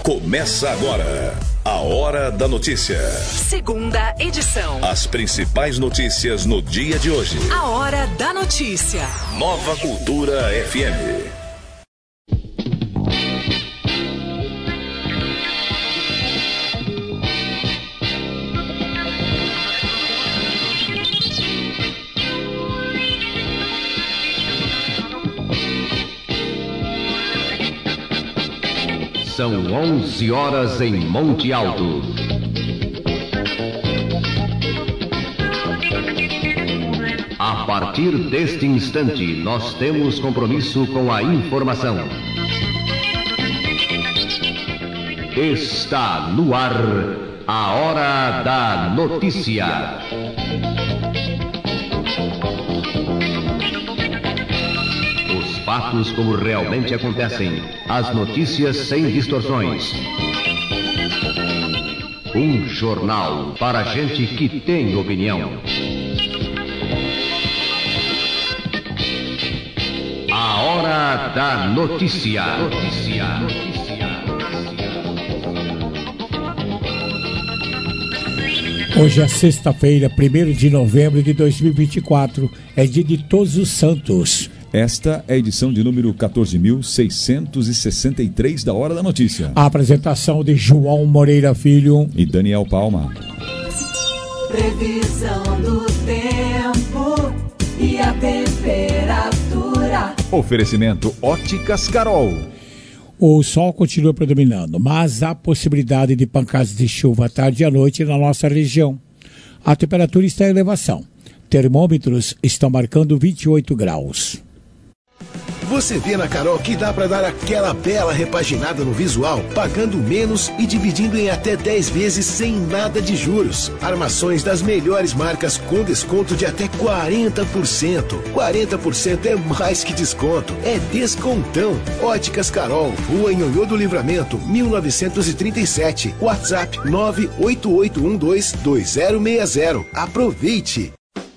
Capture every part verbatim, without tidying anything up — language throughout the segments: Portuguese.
Começa agora a Hora da Notícia. Segunda edição. As principais notícias no dia de hoje. A Hora da Notícia. Nova Cultura F M. São onze horas em Monte Alto. A partir deste instante, nós temos compromisso com a informação. Está no ar a Hora da Notícia. Fatos como realmente acontecem. As notícias sem distorções. Um jornal para gente que tem opinião. A Hora da Notícia. Notícia. Hoje é sexta-feira, primeiro de novembro de dois mil e vinte e quatro. É dia de Todos os Santos. Esta é a edição de número quatorze mil seiscentos e sessenta e três da Hora da Notícia. A apresentação de João Moreira Filho e Daniel Palma. Previsão do tempo e a temperatura. Oferecimento Óticas Carol. O sol continua predominando, mas há possibilidade de pancadas de chuva à tarde e à noite na nossa região. A temperatura está em elevação. Termômetros estão marcando vinte e oito graus. Você vê na Carol que dá para dar aquela bela repaginada no visual, pagando menos e dividindo em até dez vezes sem nada de juros. Armações das melhores marcas com desconto de até quarenta por cento. quarenta por cento é mais que desconto, é descontão. Óticas Carol, Rua Nhonhô do Livramento, mil novecentos e trinta e sete. WhatsApp nove oito oito um dois dois zero seis zero. Aproveite!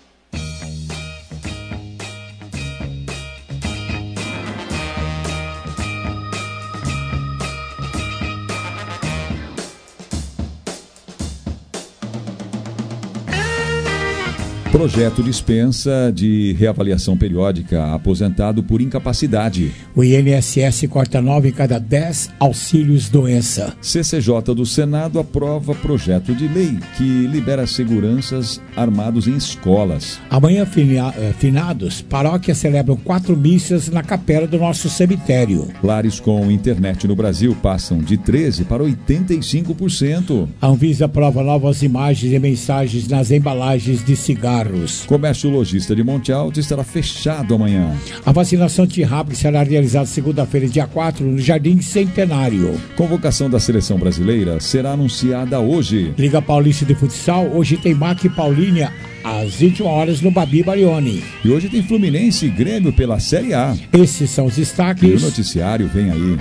Projeto dispensa de reavaliação periódica aposentado por incapacidade. O I N S S corta nove em cada dez auxílios doença. C C J do Senado aprova projeto de lei que libera seguranças armados em escolas. Amanhã, fina, eh, finados, paróquias celebram quatro missas na capela do nosso cemitério. Lares com internet no Brasil passam de treze por cento para oitenta e cinco por cento. A Anvisa aprova novas imagens e mensagens nas embalagens de cigarros. Comércio lojista de Monte Alto estará fechado amanhã. A vacinação antirrábica será realizada segunda-feira, dia quatro, no Jardim Centenário. Convocação da seleção brasileira será anunciada hoje. Liga Paulista de Futsal, hoje tem M A C Paulínia às vinte e uma horas no Babi Barioni. E hoje tem Fluminense e Grêmio pela Série A. Esses são os destaques. E o noticiário vem aí.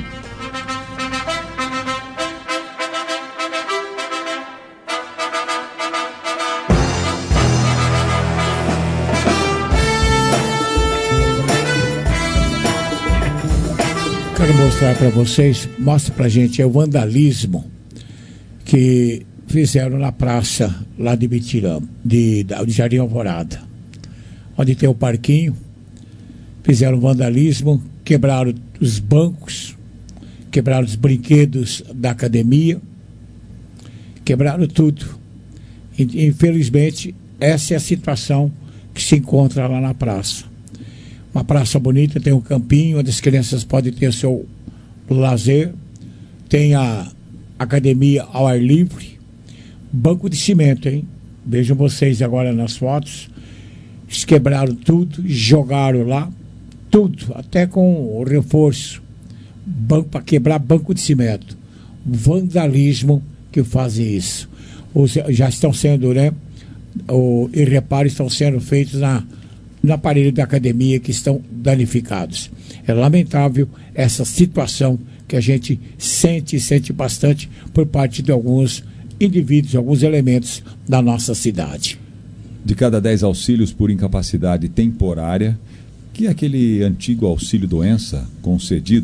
Quero mostrar para vocês, mostra pra gente, é o vandalismo que fizeram na praça lá de Bitirã, de, de Jardim Alvorada, onde tem o parquinho. Fizeram vandalismo, quebraram os bancos, quebraram os brinquedos da academia, quebraram tudo. Infelizmente, essa é a situação que se encontra lá na praça. Uma praça bonita, tem um campinho onde as crianças podem ter o seu lazer, tem a academia ao ar livre, banco de cimento, hein? Vejam vocês agora nas fotos, eles quebraram tudo, jogaram lá, tudo, até com o reforço, banco para quebrar banco de cimento. Vandalismo que fazem isso. Os, já estão sendo, né, o, e reparos estão sendo feitos na no aparelho da academia que estão danificados. É lamentável essa situação que a gente sente e sente bastante por parte de alguns indivíduos, alguns elementos da nossa cidade. De cada dez auxílios por incapacidade temporária, que é aquele antigo auxílio-doença concedido,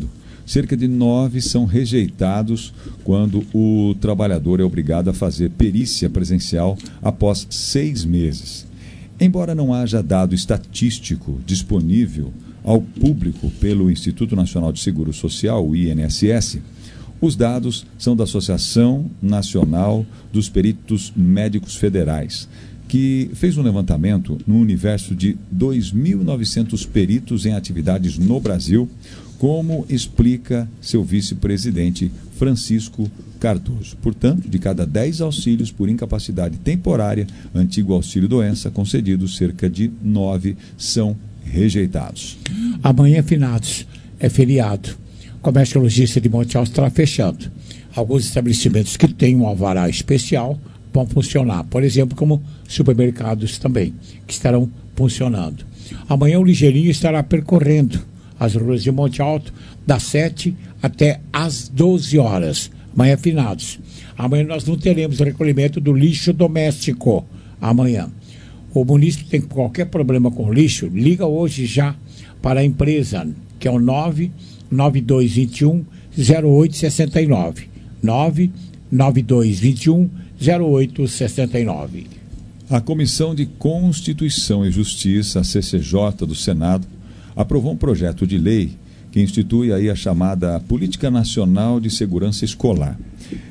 cerca de nove são rejeitados quando o trabalhador é obrigado a fazer perícia presencial após seis meses. Embora não haja dado estatístico disponível ao público pelo Instituto Nacional de Seguro Social, o I N S S, os dados são da Associação Nacional dos Peritos Médicos Federais, que fez um levantamento no universo de dois mil e novecentos peritos em atividades no Brasil, como explica seu vice-presidente Francisco Cardoso. Portanto, de cada dez auxílios por incapacidade temporária, antigo auxílio-doença, concedidos, cerca de nove são rejeitados. Amanhã, finados, é feriado. O comércio e logística de Monte Alto estará fechando. Alguns estabelecimentos que têm um alvará especial vão funcionar, por exemplo, como supermercados também, que estarão funcionando. Amanhã o Ligeirinho estará percorrendo as ruas de Monte Alto das sete até às doze horas. Amanhã, finados. Amanhã nós não teremos o recolhimento do lixo doméstico. Amanhã. O município tem qualquer problema com lixo, liga hoje já para a empresa, que é o nove nove dois dois um zero oito seis nove. nove nove dois dois um zero oito seis nove. A Comissão de Constituição e Justiça, a C C J do Senado, aprovou um projeto de lei que institui aí a chamada Política Nacional de Segurança Escolar.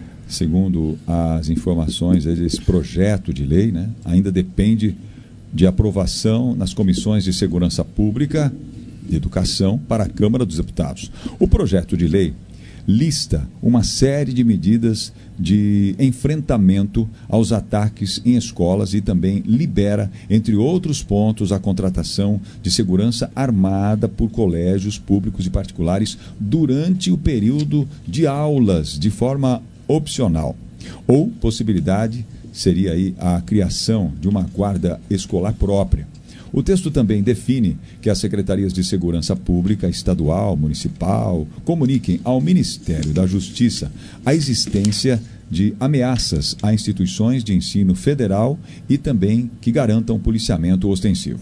Segundo as informações, esse projeto de lei, né, ainda depende de aprovação nas comissões de Segurança Pública e Educação para a Câmara dos Deputados. O projeto de lei lista uma série de medidas de enfrentamento aos ataques em escolas e também libera, entre outros pontos, a contratação de segurança armada por colégios públicos e particulares durante o período de aulas, de forma opcional. Ou possibilidade seria aí a criação de uma guarda escolar própria. O texto também define que as secretarias de segurança pública, estadual, municipal, comuniquem ao Ministério da Justiça a existência de ameaças a instituições de ensino federal e também que garantam policiamento ostensivo.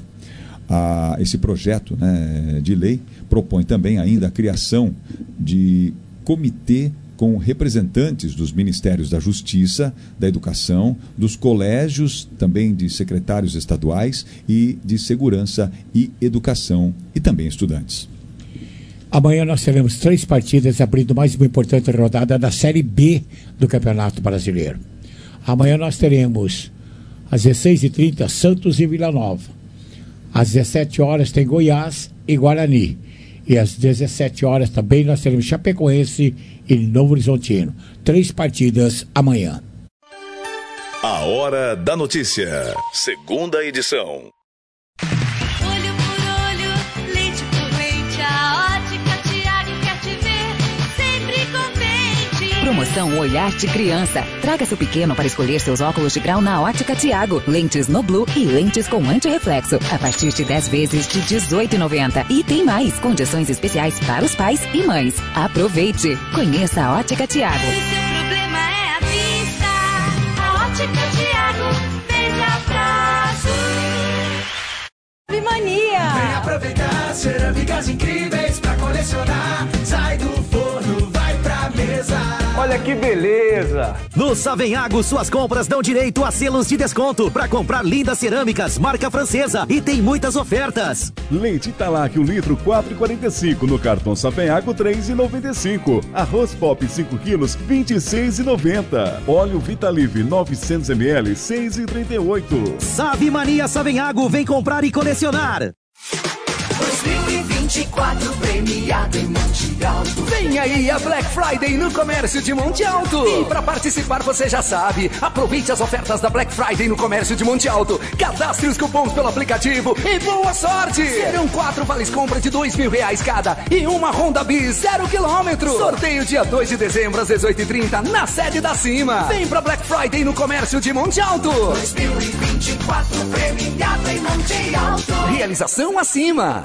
Ah, esse projeto, né, de lei propõe também ainda a criação de comitê com representantes dos Ministérios da Justiça, da Educação, dos colégios, também de secretários estaduais e de Segurança e Educação e também estudantes. Amanhã nós teremos três partidas abrindo mais uma importante rodada da Série B do Campeonato Brasileiro. Amanhã nós teremos às dezesseis e trinta Santos e Vila Nova. Às dezessete horas tem Goiás e Guarani. E às dezessete horas também nós teremos Chapecoense e Novo Horizontino. Três partidas amanhã. A Hora da Notícia. Segunda edição. Olho por olho, leite por leite, a Ótica Tiago quer te ver sempre contente. Promoção Olhar de Criança. Traga seu pequeno para escolher seus óculos de grau na Ótica Tiago. Lentes no Blue e lentes com antirreflexo. A partir de dez vezes de dezoito reais e noventa centavos. E tem mais, condições especiais para os pais e mães. Aproveite. Conheça a Ótica Tiago. O seu problema é a vista. A Ótica Tiago veja prazo. Mania. Vem aproveitar cerâmicas incríveis pra colecionar. Sai do forno, vai pra mesa. Olha que beleza! No Savenhago, suas compras dão direito a selos de desconto para comprar lindas cerâmicas, marca francesa, e tem muitas ofertas. Leite Italac, um litro, quatro reais e quarenta e cinco. No cartão Savenhago, três reais e noventa e cinco. Arroz Pop, cinco quilos, vinte e seis reais e noventa centavos. Óleo Vitalive, novecentos mililitros, seis reais e trinta e oito centavos. Sabe Mania Savenhago, vem comprar e colecionar. dois mil e vinte e quatro premiado em Monte Alto. Vem aí a Black Friday no comércio de Monte Alto. E para participar você já sabe, aproveite as ofertas da Black Friday no comércio de Monte Alto. Cadastre os cupons pelo aplicativo e boa sorte. Serão quatro vales compra de dois mil reais cada e uma Honda Bis zero quilômetro. Sorteio dia dois de dezembro às dezoito e trinta na sede da Cima. Vem pra Black Friday no comércio de Monte Alto. dois mil e vinte e quatro premiado em Monte Alto. Realização acima.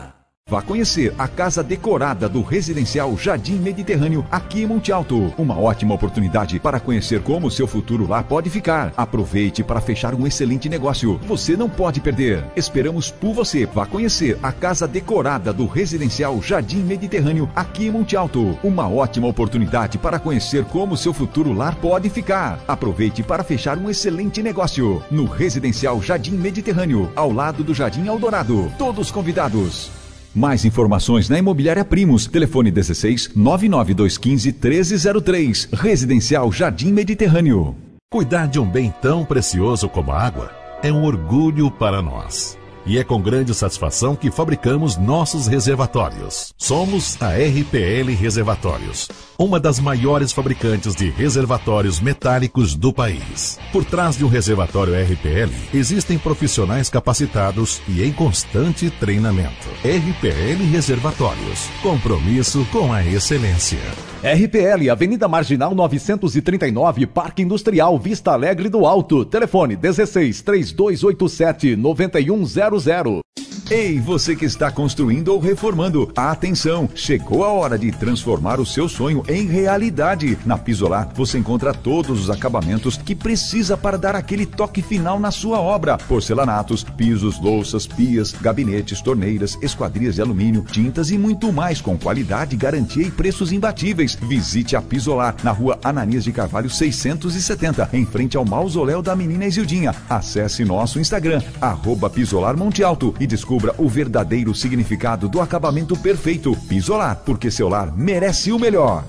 Vá conhecer a casa decorada do Residencial Jardim Mediterrâneo aqui em Monte Alto. Uma ótima oportunidade para conhecer como o seu futuro lá pode ficar. Aproveite para fechar um excelente negócio. Você não pode perder. Esperamos por você. Vá conhecer a casa decorada do Residencial Jardim Mediterrâneo aqui em Monte Alto. Uma ótima oportunidade para conhecer como o seu futuro lar pode ficar. Aproveite para fechar um excelente negócio. No Residencial Jardim Mediterrâneo, ao lado do Jardim Eldorado. Todos convidados. Mais informações na Imobiliária Primos. Telefone dezesseis, nove nove dois um cinco, um três zero três. Residencial Jardim Mediterrâneo. Cuidar de um bem tão precioso como a água é um orgulho para nós. E é com grande satisfação que fabricamos nossos reservatórios. Somos a R P L Reservatórios, uma das maiores fabricantes de reservatórios metálicos do país. Por trás de um reservatório R P L, existem profissionais capacitados e em constante treinamento. R P L Reservatórios, compromisso com a excelência. R P L, Avenida Marginal novecentos e trinta e nove, Parque Industrial, Vista Alegre do Alto. Telefone dezesseis, três dois oito sete, nove um zero zero. Ei, você que está construindo ou reformando, atenção! Chegou a hora de transformar o seu sonho em realidade. Na Pisolar você encontra todos os acabamentos que precisa para dar aquele toque final na sua obra. Porcelanatos, pisos, louças, pias, gabinetes, torneiras, esquadrias de alumínio, tintas e muito mais com qualidade, garantia e preços imbatíveis. Visite a Pisolar na rua Ananias de Carvalho seiscentos e setenta, em frente ao mausoléu da menina Isildinha. Acesse nosso Instagram, arroba Pisolar Monte Alto, e descubra o verdadeiro significado do acabamento perfeito. Pisolar, porque seu lar merece o melhor.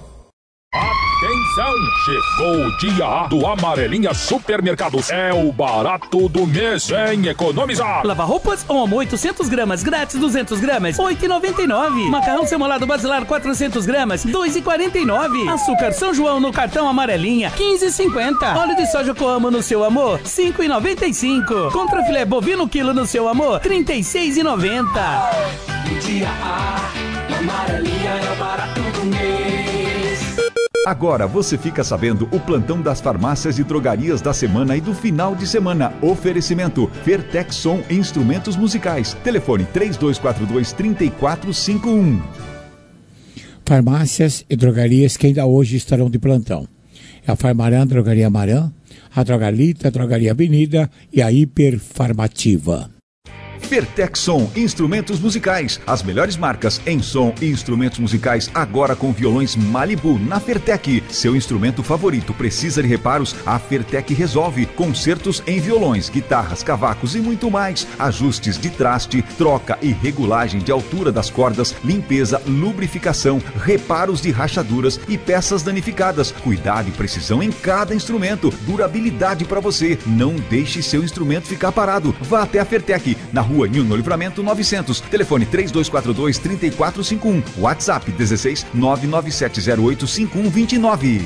Atenção! Chegou o dia A do Amarelinha Supermercados. É o barato do mês em economizar. Lava roupas Omo oitocentos gramas, grátis duzentos gramas, oito reais e noventa e nove centavos. Macarrão semolado basilar quatrocentos gramas, dois reais e quarenta e nove centavos. Açúcar São João no cartão Amarelinha, quinze reais e cinquenta centavos. Óleo de soja Coamo no seu amor, cinco reais e noventa e cinco centavos. Contrafilé bovino quilo no seu amor, trinta e seis reais e noventa centavos. O dia A, Amarelinha é o barato do mês. Agora você fica sabendo o plantão das farmácias e drogarias da semana e do final de semana. Oferecimento Fertexson Instrumentos Musicais. Telefone três dois quatro dois, três quatro cinco um. Farmácias e drogarias que ainda hoje estarão de plantão. É a Farmarã, a Drogaria Marã, a Drogalita, a Drogaria Avenida e a Hiperfarmativa. Fertexson Instrumentos Musicais. As melhores marcas em som e instrumentos musicais agora com violões Malibu na Fertec. Seu instrumento favorito precisa de reparos? A Fertec resolve. Concertos em violões, guitarras, cavacos e muito mais. Ajustes de traste, troca e regulagem de altura das cordas, limpeza, lubrificação, reparos de rachaduras e peças danificadas. Cuidado e precisão em cada instrumento. Durabilidade para você. Não deixe seu instrumento ficar parado. Vá até a Fertec, na rua Nilno Livramento novecentos. Telefone três dois quatro dois, três quatro cinco um. WhatsApp dezesseis, nove nove sete zero oito, cinco um dois nove.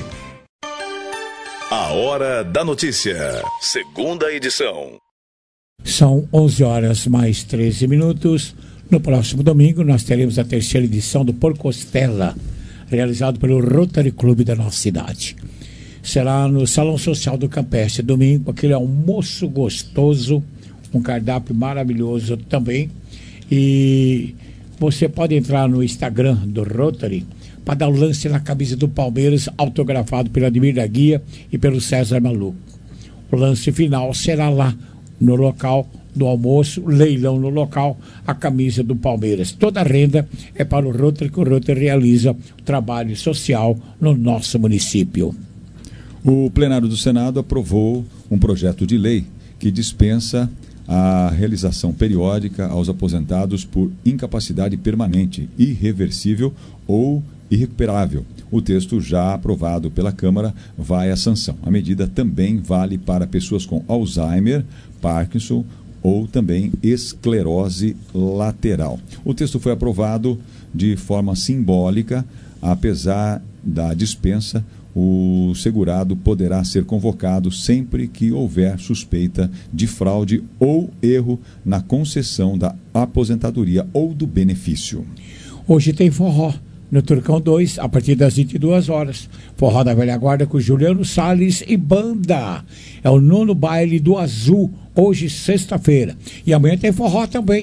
A Hora da Notícia. Segunda edição. São onze horas mais treze minutos. No próximo domingo nós teremos a terceira edição do Por Costela, realizado pelo Rotary Clube da nossa cidade. Será no Salão Social do Campestre, domingo, aquele almoço gostoso, um cardápio maravilhoso também. E você pode entrar no Instagram do Rotary para dar o lance na camisa do Palmeiras, autografado pelo Ademir da Guia e pelo César Maluco. O lance final será lá no local do almoço, leilão no local, a camisa do Palmeiras. Toda a renda é para o Rotary, que o Rotary realiza trabalho social no nosso município. O plenário do Senado aprovou um projeto de lei que dispensa a realização periódica aos aposentados por incapacidade permanente, irreversível ou irrecuperável. O texto já aprovado pela Câmara vai à sanção. A medida também vale para pessoas com Alzheimer, Parkinson ou também esclerose lateral. O texto foi aprovado de forma simbólica, apesar da dispensa. O segurado poderá ser convocado sempre que houver suspeita de fraude ou erro na concessão da aposentadoria ou do benefício. Hoje tem forró no Turcão dois, a partir das vinte e duas horas. Forró da Velha Guarda com Juliano Salles e banda. É o nono baile do Azul, hoje sexta-feira. E amanhã tem forró também,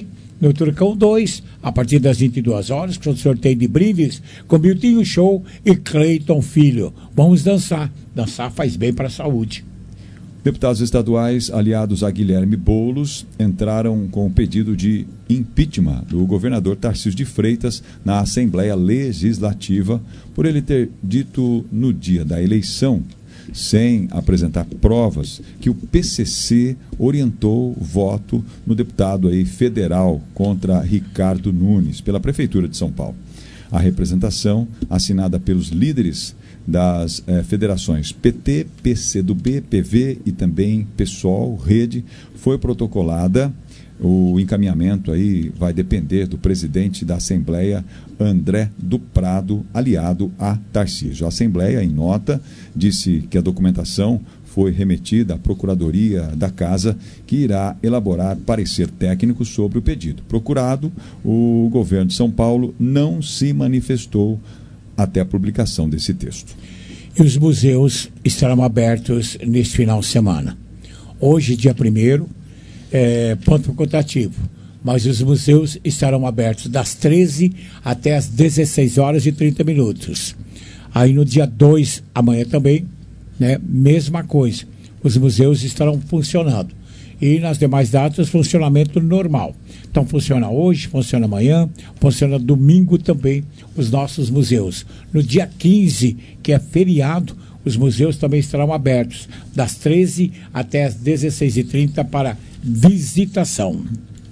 no Turcão dois, a partir das vinte e duas horas, com o sorteio de brindes, com Miltinho Show e Cleiton Filho. Vamos dançar. Dançar faz bem para a saúde. Deputados estaduais aliados a Guilherme Boulos entraram com o pedido de impeachment do governador Tarcísio de Freitas na Assembleia Legislativa por ele ter dito no dia da eleição, sem apresentar provas, que o P C C orientou o voto no deputado aí federal contra Ricardo Nunes pela Prefeitura de São Paulo. A representação, assinada pelos líderes das eh, federações P T, P C do B, P V e também PSOL, Rede, foi protocolada. O encaminhamento aí vai depender do presidente da Assembleia, André do Prado, aliado a Tarcísio. A Assembleia, em nota, disse que a documentação foi remetida à Procuradoria da Casa, que irá elaborar parecer técnico sobre o pedido. Procurado, o governo de São Paulo não se manifestou até a publicação desse texto. E os museus estarão abertos neste final de semana. Hoje, dia primeiro, é, ponto facultativo, mas os museus estarão abertos das treze até as dezesseis horas e trinta minutos. Aí no dia dois, amanhã também, né, mesma coisa, os museus estarão funcionando. E nas demais datas, funcionamento normal. Então funciona hoje, funciona amanhã, funciona domingo também os nossos museus. No dia quinze, que é feriado, os museus também estarão abertos, das treze até as dezesseis e trinta para visitação.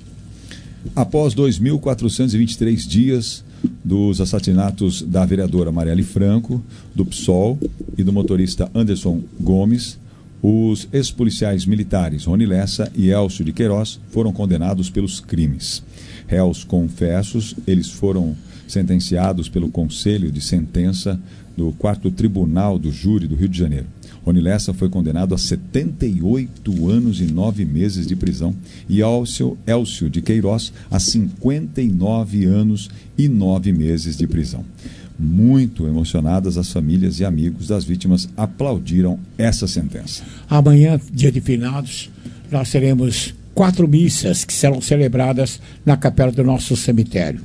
Após dois mil quatrocentos e vinte e três dias dos assassinatos da vereadora Marielle Franco, do PSOL e do motorista Anderson Gomes, os ex-policiais militares Rony Lessa e Elcio de Queiroz foram condenados pelos crimes. Réus confessos, eles foram sentenciados pelo Conselho de Sentença do quarto Tribunal do Júri do Rio de Janeiro. Rony Lessa foi condenado a setenta e oito anos e nove meses de prisão e Elcio, Elcio de Queiroz a cinquenta e nove anos e nove meses de prisão. Muito emocionadas, as famílias e amigos das vítimas aplaudiram essa sentença. Amanhã, dia de finados, nós teremos quatro missas que serão celebradas na capela do nosso cemitério.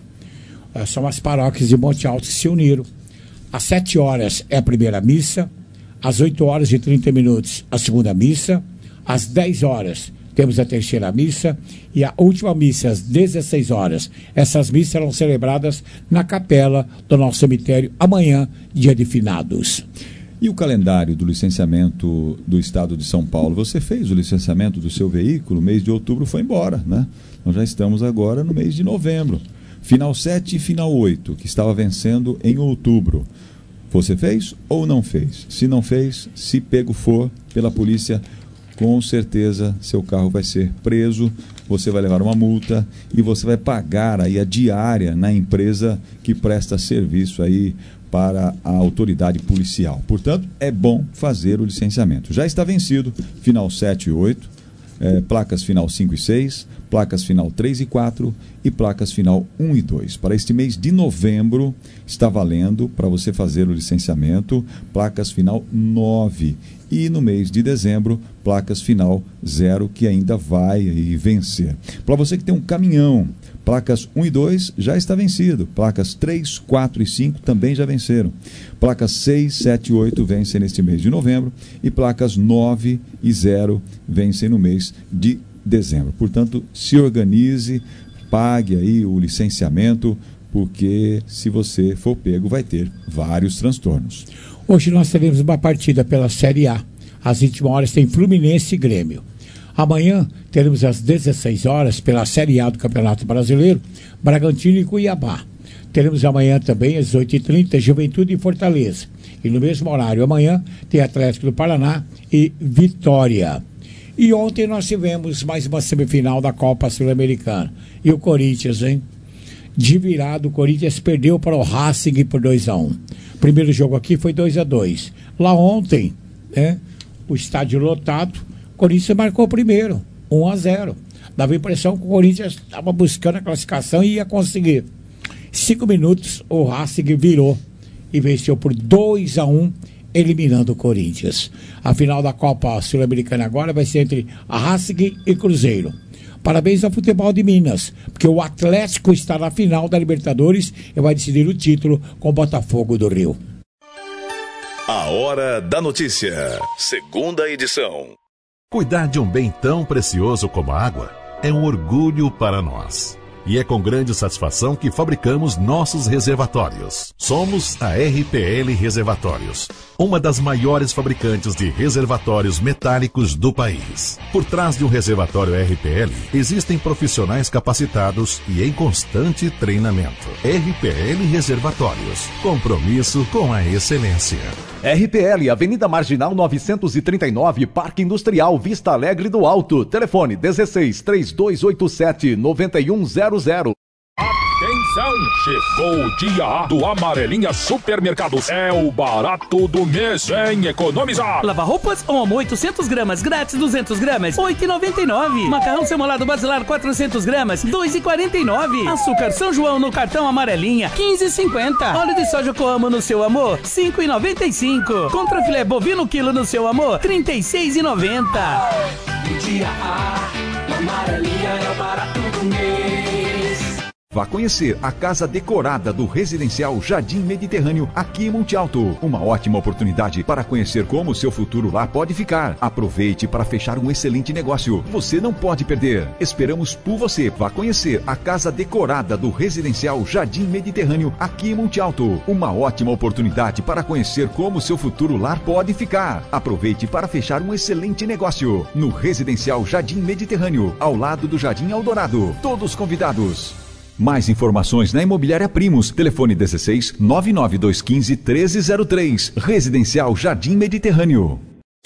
São as paróquias de Monte Alto que se uniram. Às sete horas é a primeira missa, às oito horas e trinta minutos a segunda missa, às dez horas temos a terceira missa e a última missa às dezesseis horas. Essas missas serão celebradas na capela do nosso cemitério amanhã, dia de finados. E o calendário do licenciamento do Estado de São Paulo? Você fez o licenciamento do seu veículo, o mês de outubro foi embora, né? Nós já estamos agora no mês de novembro. Final sete e final oito, que estava vencendo em outubro. Você fez ou não fez? Se não fez, se pego for pela polícia, com certeza seu carro vai ser preso, você vai levar uma multa e você vai pagar aí a diária na empresa que presta serviço aí para a autoridade policial. Portanto, é bom fazer o licenciamento. Já está vencido, final sete e oito, é, placas final cinco e seis, placas final três e quatro e placas final um e dois. Para este mês de novembro, está valendo para você fazer o licenciamento, placas final nove. E no mês de dezembro, placas final zero, que ainda vai aí vencer. Para você que tem um caminhão, placas um e dois já está vencido. Placas três, quatro e cinco também já venceram. Placas seis, sete e oito vencem neste mês de novembro. E placas nove e zero vencem no mês de dezembro. Portanto, se organize, pague aí o licenciamento, porque se você for pego, vai ter vários transtornos. Hoje nós teremos uma partida pela Série A. Às vinte e uma horas tem Fluminense e Grêmio. Amanhã teremos às dezesseis horas, pela Série A do Campeonato Brasileiro, Bragantino e Cuiabá. Teremos amanhã também às oito e trinta, Juventude e Fortaleza. E no mesmo horário, amanhã, tem Atlético do Paraná e Vitória. E ontem nós tivemos mais uma semifinal da Copa Sul-Americana. E o Corinthians, hein? De virado, o Corinthians perdeu para o Racing por dois a um. O primeiro jogo aqui foi dois a dois. Lá ontem, né, o estádio lotado, o Corinthians marcou o primeiro, um a zero. Dava a impressão que o Corinthians estava buscando a classificação e ia conseguir. Cinco minutos, o Racing virou e venceu por dois a um, eliminando o Corinthians. A final da Copa Sul-Americana agora vai ser entre a Racing e Cruzeiro. Parabéns ao futebol de Minas, porque o Atlético está na final da Libertadores e vai decidir o título com o Botafogo do Rio. A Hora da Notícia, segunda edição. Cuidar de um bem tão precioso como a água é um orgulho para nós. E é com grande satisfação que fabricamos nossos reservatórios. Somos a R P L Reservatórios, uma das maiores fabricantes de reservatórios metálicos do país. Por trás de um reservatório R P L, existem profissionais capacitados e em constante treinamento. R P L Reservatórios, compromisso com a excelência. R P L, Avenida Marginal novecentos e trinta e nove, Parque Industrial, Vista Alegre do Alto. Telefone dezesseis, três dois oito sete, nove um zero zero. Atenção, chegou o dia A do Amarelinha Supermercados. É o barato do mês, hein? Economizar. Lava roupas Omo oitocentos gramas, grátis duzentos gramas, oito reais e noventa e nove. Macarrão semolado basilar quatrocentos gramas, dois reais e quarenta e nove. Açúcar São João no cartão Amarelinha, quinze reais e cinquenta. Óleo de soja Coamo no seu amor, cinco reais e noventa e cinco. Contrafilé bovino quilo no seu amor, trinta e seis reais e noventa. O dia A, Amarelinha é o barato do mês. Vá conhecer a casa decorada do Residencial Jardim Mediterrâneo, aqui em Monte Alto. Uma ótima oportunidade para conhecer como o seu futuro lá pode ficar. Aproveite para fechar um excelente negócio. Você não pode perder. Esperamos por você. Vá conhecer a casa decorada do Residencial Jardim Mediterrâneo, aqui em Monte Alto. Uma ótima oportunidade para conhecer como o seu futuro lá pode ficar. Aproveite para fechar um excelente negócio. No Residencial Jardim Mediterrâneo, ao lado do Jardim Eldorado. Todos convidados. Mais informações na Imobiliária Primos. Telefone dezesseis, nove nove dois um cinco, treze zero três. Residencial Jardim Mediterrâneo.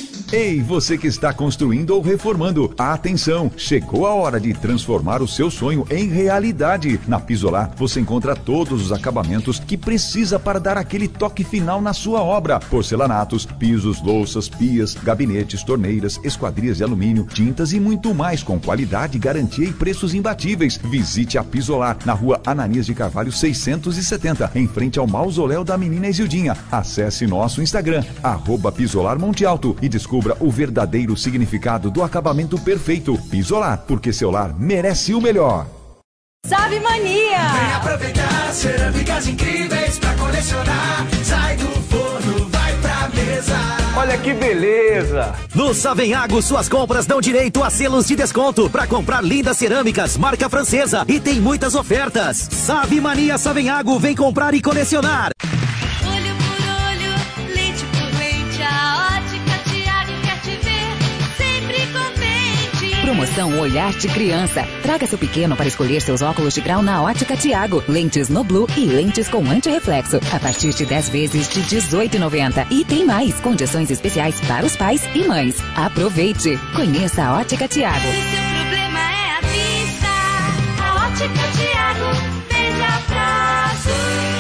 Ei, você que está construindo ou reformando, atenção! Chegou a hora de transformar o seu sonho em realidade. Na Pisolar você encontra todos os acabamentos que precisa para dar aquele toque final na sua obra. Porcelanatos, pisos, louças, pias, gabinetes, torneiras, esquadrias de alumínio, tintas e muito mais com qualidade, garantia e preços imbatíveis. Visite a Pisolar na rua Ananias de Carvalho seiscentos e setenta, em frente ao mausoléu da menina Isildinha. Acesse nosso Instagram, arroba Pisolar Monte Alto, e descubra o verdadeiro significado do acabamento perfeito. Pisolar, porque seu lar merece o melhor. Sabe Mania! Vem aproveitar cerâmicas incríveis pra colecionar. Sai do forno, vai pra mesa. Olha que beleza! No Savenhago, suas compras dão direito a selos de desconto para comprar lindas cerâmicas, marca francesa, e tem muitas ofertas. Sabe Mania Savenhago, vem comprar e colecionar. Olho por olho, leite por leite, a ótica Tiago quer te ver sempre contente. Promoção Olhar de Criança. Traga seu pequeno para escolher seus óculos de grau na Ótica Tiago. Lentes no Blue e lentes com antirreflexo. A partir de dez vezes de dezoito reais e noventa. E tem mais, condições especiais para os pais e mães. Aproveite. Conheça a Ótica Tiago. Se seu problema é a vista, a ótica Tiago veja prazo.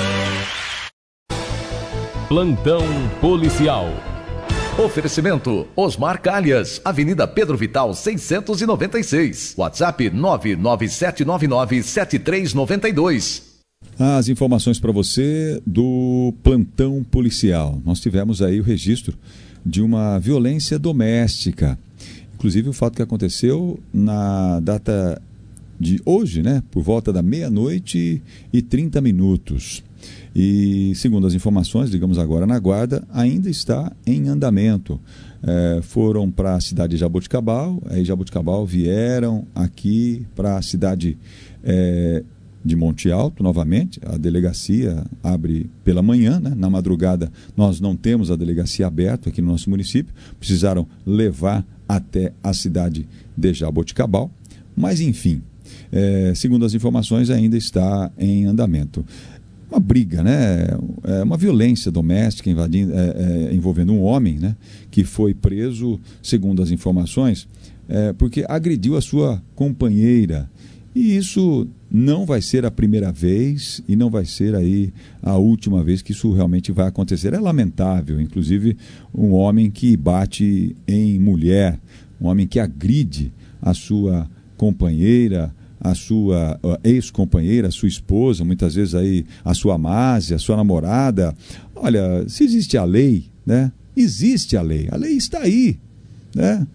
Plantão policial. Oferecimento Osmar Calhas, Avenida Pedro Vital seiscentos e noventa e seis. WhatsApp nove nove sete nove nove sete três nove dois. As informações para você do plantão policial. Nós tivemos aí o registro de uma violência doméstica. Inclusive o fato que aconteceu na data de hoje, né? Por volta da meia-noite e trinta minutos. E, segundo as informações, digamos agora na guarda, ainda está em andamento. É, foram para a cidade de Jaboticabal, aí Jaboticabal vieram aqui para a cidade é, de Monte Alto, novamente. A delegacia abre pela manhã, né? Na madrugada nós não temos a delegacia aberta aqui no nosso município, precisaram levar até a cidade de Jaboticabal, mas enfim, é, segundo as informações, ainda está em andamento. Uma briga, né? É uma violência doméstica invadindo, é, é, envolvendo um homem, né? Que foi preso, segundo as informações, é, porque agrediu a sua companheira. E isso não vai ser a primeira vez e não vai ser aí a última vez que isso realmente vai acontecer. É lamentável, inclusive, um homem que bate em mulher, um homem que agride a sua companheira, a sua ex-companheira, a sua esposa, muitas vezes aí a sua amase, a sua namorada. Olha, se existe a lei, né? Existe a lei, a lei está aí, né?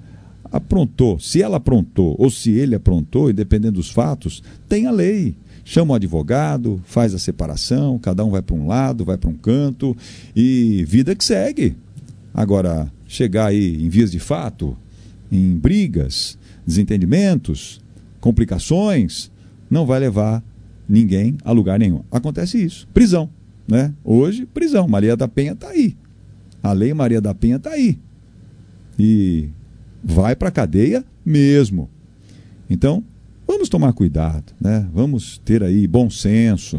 aprontou, se ela aprontou ou se ele aprontou, e dependendo dos fatos, tem a lei. Chama o advogado, faz a separação, cada um vai para um lado, vai para um canto e vida que segue. Agora, chegar aí em vias de fato, em brigas, desentendimentos, complicações, não vai levar ninguém a lugar nenhum. Acontece isso. Prisão, né? Hoje, prisão. Maria da Penha está aí. A lei Maria da Penha está aí. E vai para a cadeia mesmo. Então, vamos tomar cuidado, né? Vamos ter aí bom senso.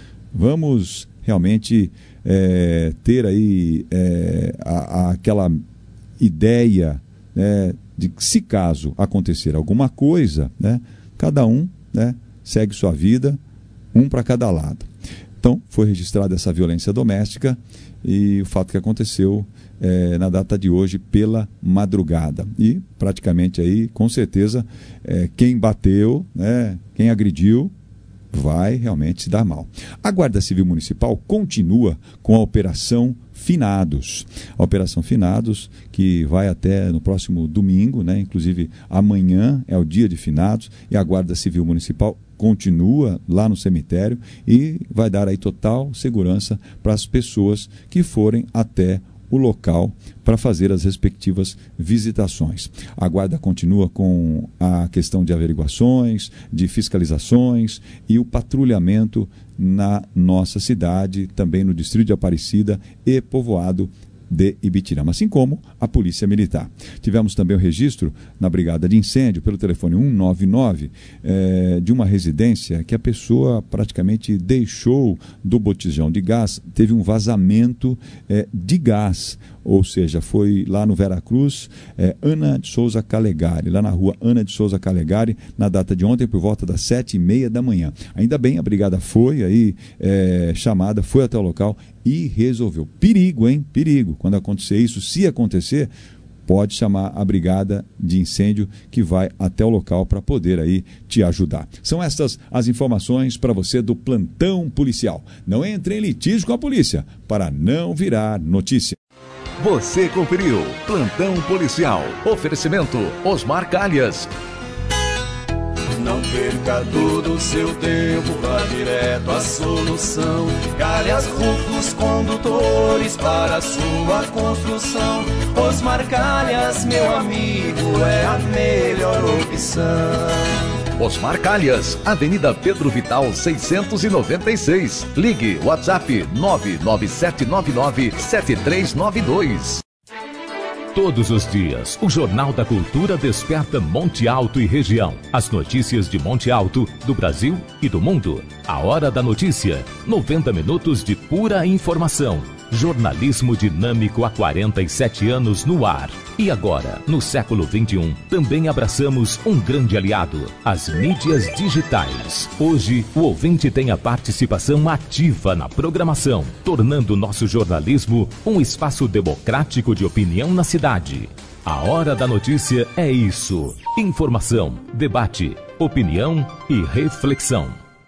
Vamos realmente é, ter aí é, a, a, aquela ideia, né, de que se caso acontecer alguma coisa, né, cada um, né, segue sua vida, um para cada lado. Então, foi registrada essa violência doméstica e o fato que aconteceu é, na data de hoje pela madrugada. E praticamente aí, com certeza, é, quem bateu, né, quem agrediu, vai realmente se dar mal. A Guarda Civil Municipal continua com a Operação Finados. A Operação Finados, que vai até no próximo domingo, né? Inclusive amanhã é o dia de Finados, e a Guarda Civil Municipal continua lá no cemitério e vai dar aí total segurança para as pessoas que forem até o local para fazer as respectivas visitações. A Guarda continua com a questão de averiguações, de fiscalizações e o patrulhamento na nossa cidade, também no distrito de Aparecida e povoado de Ibitirama, assim como a Polícia Militar. Tivemos também o registro na Brigada de Incêndio, pelo telefone cento e noventa e nove, eh, de uma residência que a pessoa praticamente deixou do botijão de gás, teve um vazamento eh, de gás, ou seja, foi lá no Veracruz, eh, Ana de Souza Calegari, lá na rua Ana de Souza Calegari, na data de ontem, por volta das sete e meia da manhã. Ainda bem, a brigada foi aí eh, chamada, foi até o local e resolveu. Perigo, hein? Perigo. Quando acontecer isso, se acontecer, pode chamar a brigada de incêndio que vai até o local para poder aí te ajudar. São estas as informações para você do Plantão Policial. Não entre em litígio com a polícia para não virar notícia. Você conferiu Plantão Policial. Oferecimento Osmar Calhas. Não perca todo o seu tempo, vá direto à solução. Calhas Rufos Condutores para a sua construção. Osmar Calhas, meu amigo, é a melhor opção. Osmar Calhas, Avenida Pedro Vital seiscentos e noventa e seis. Ligue WhatsApp nove nove sete nove nove sete três nove dois. Todos os dias, o Jornal da Cultura desperta Monte Alto e região. As notícias de Monte Alto, do Brasil e do mundo. A Hora da Notícia. noventa minutos de pura informação. Jornalismo dinâmico há quarenta e sete anos no ar. E agora, no século vinte e um, também abraçamos um grande aliado, as mídias digitais. Hoje, o ouvinte tem a participação ativa na programação, tornando nosso jornalismo um espaço democrático de opinião na cidade. A Hora da Notícia é isso. Informação, debate, opinião e reflexão.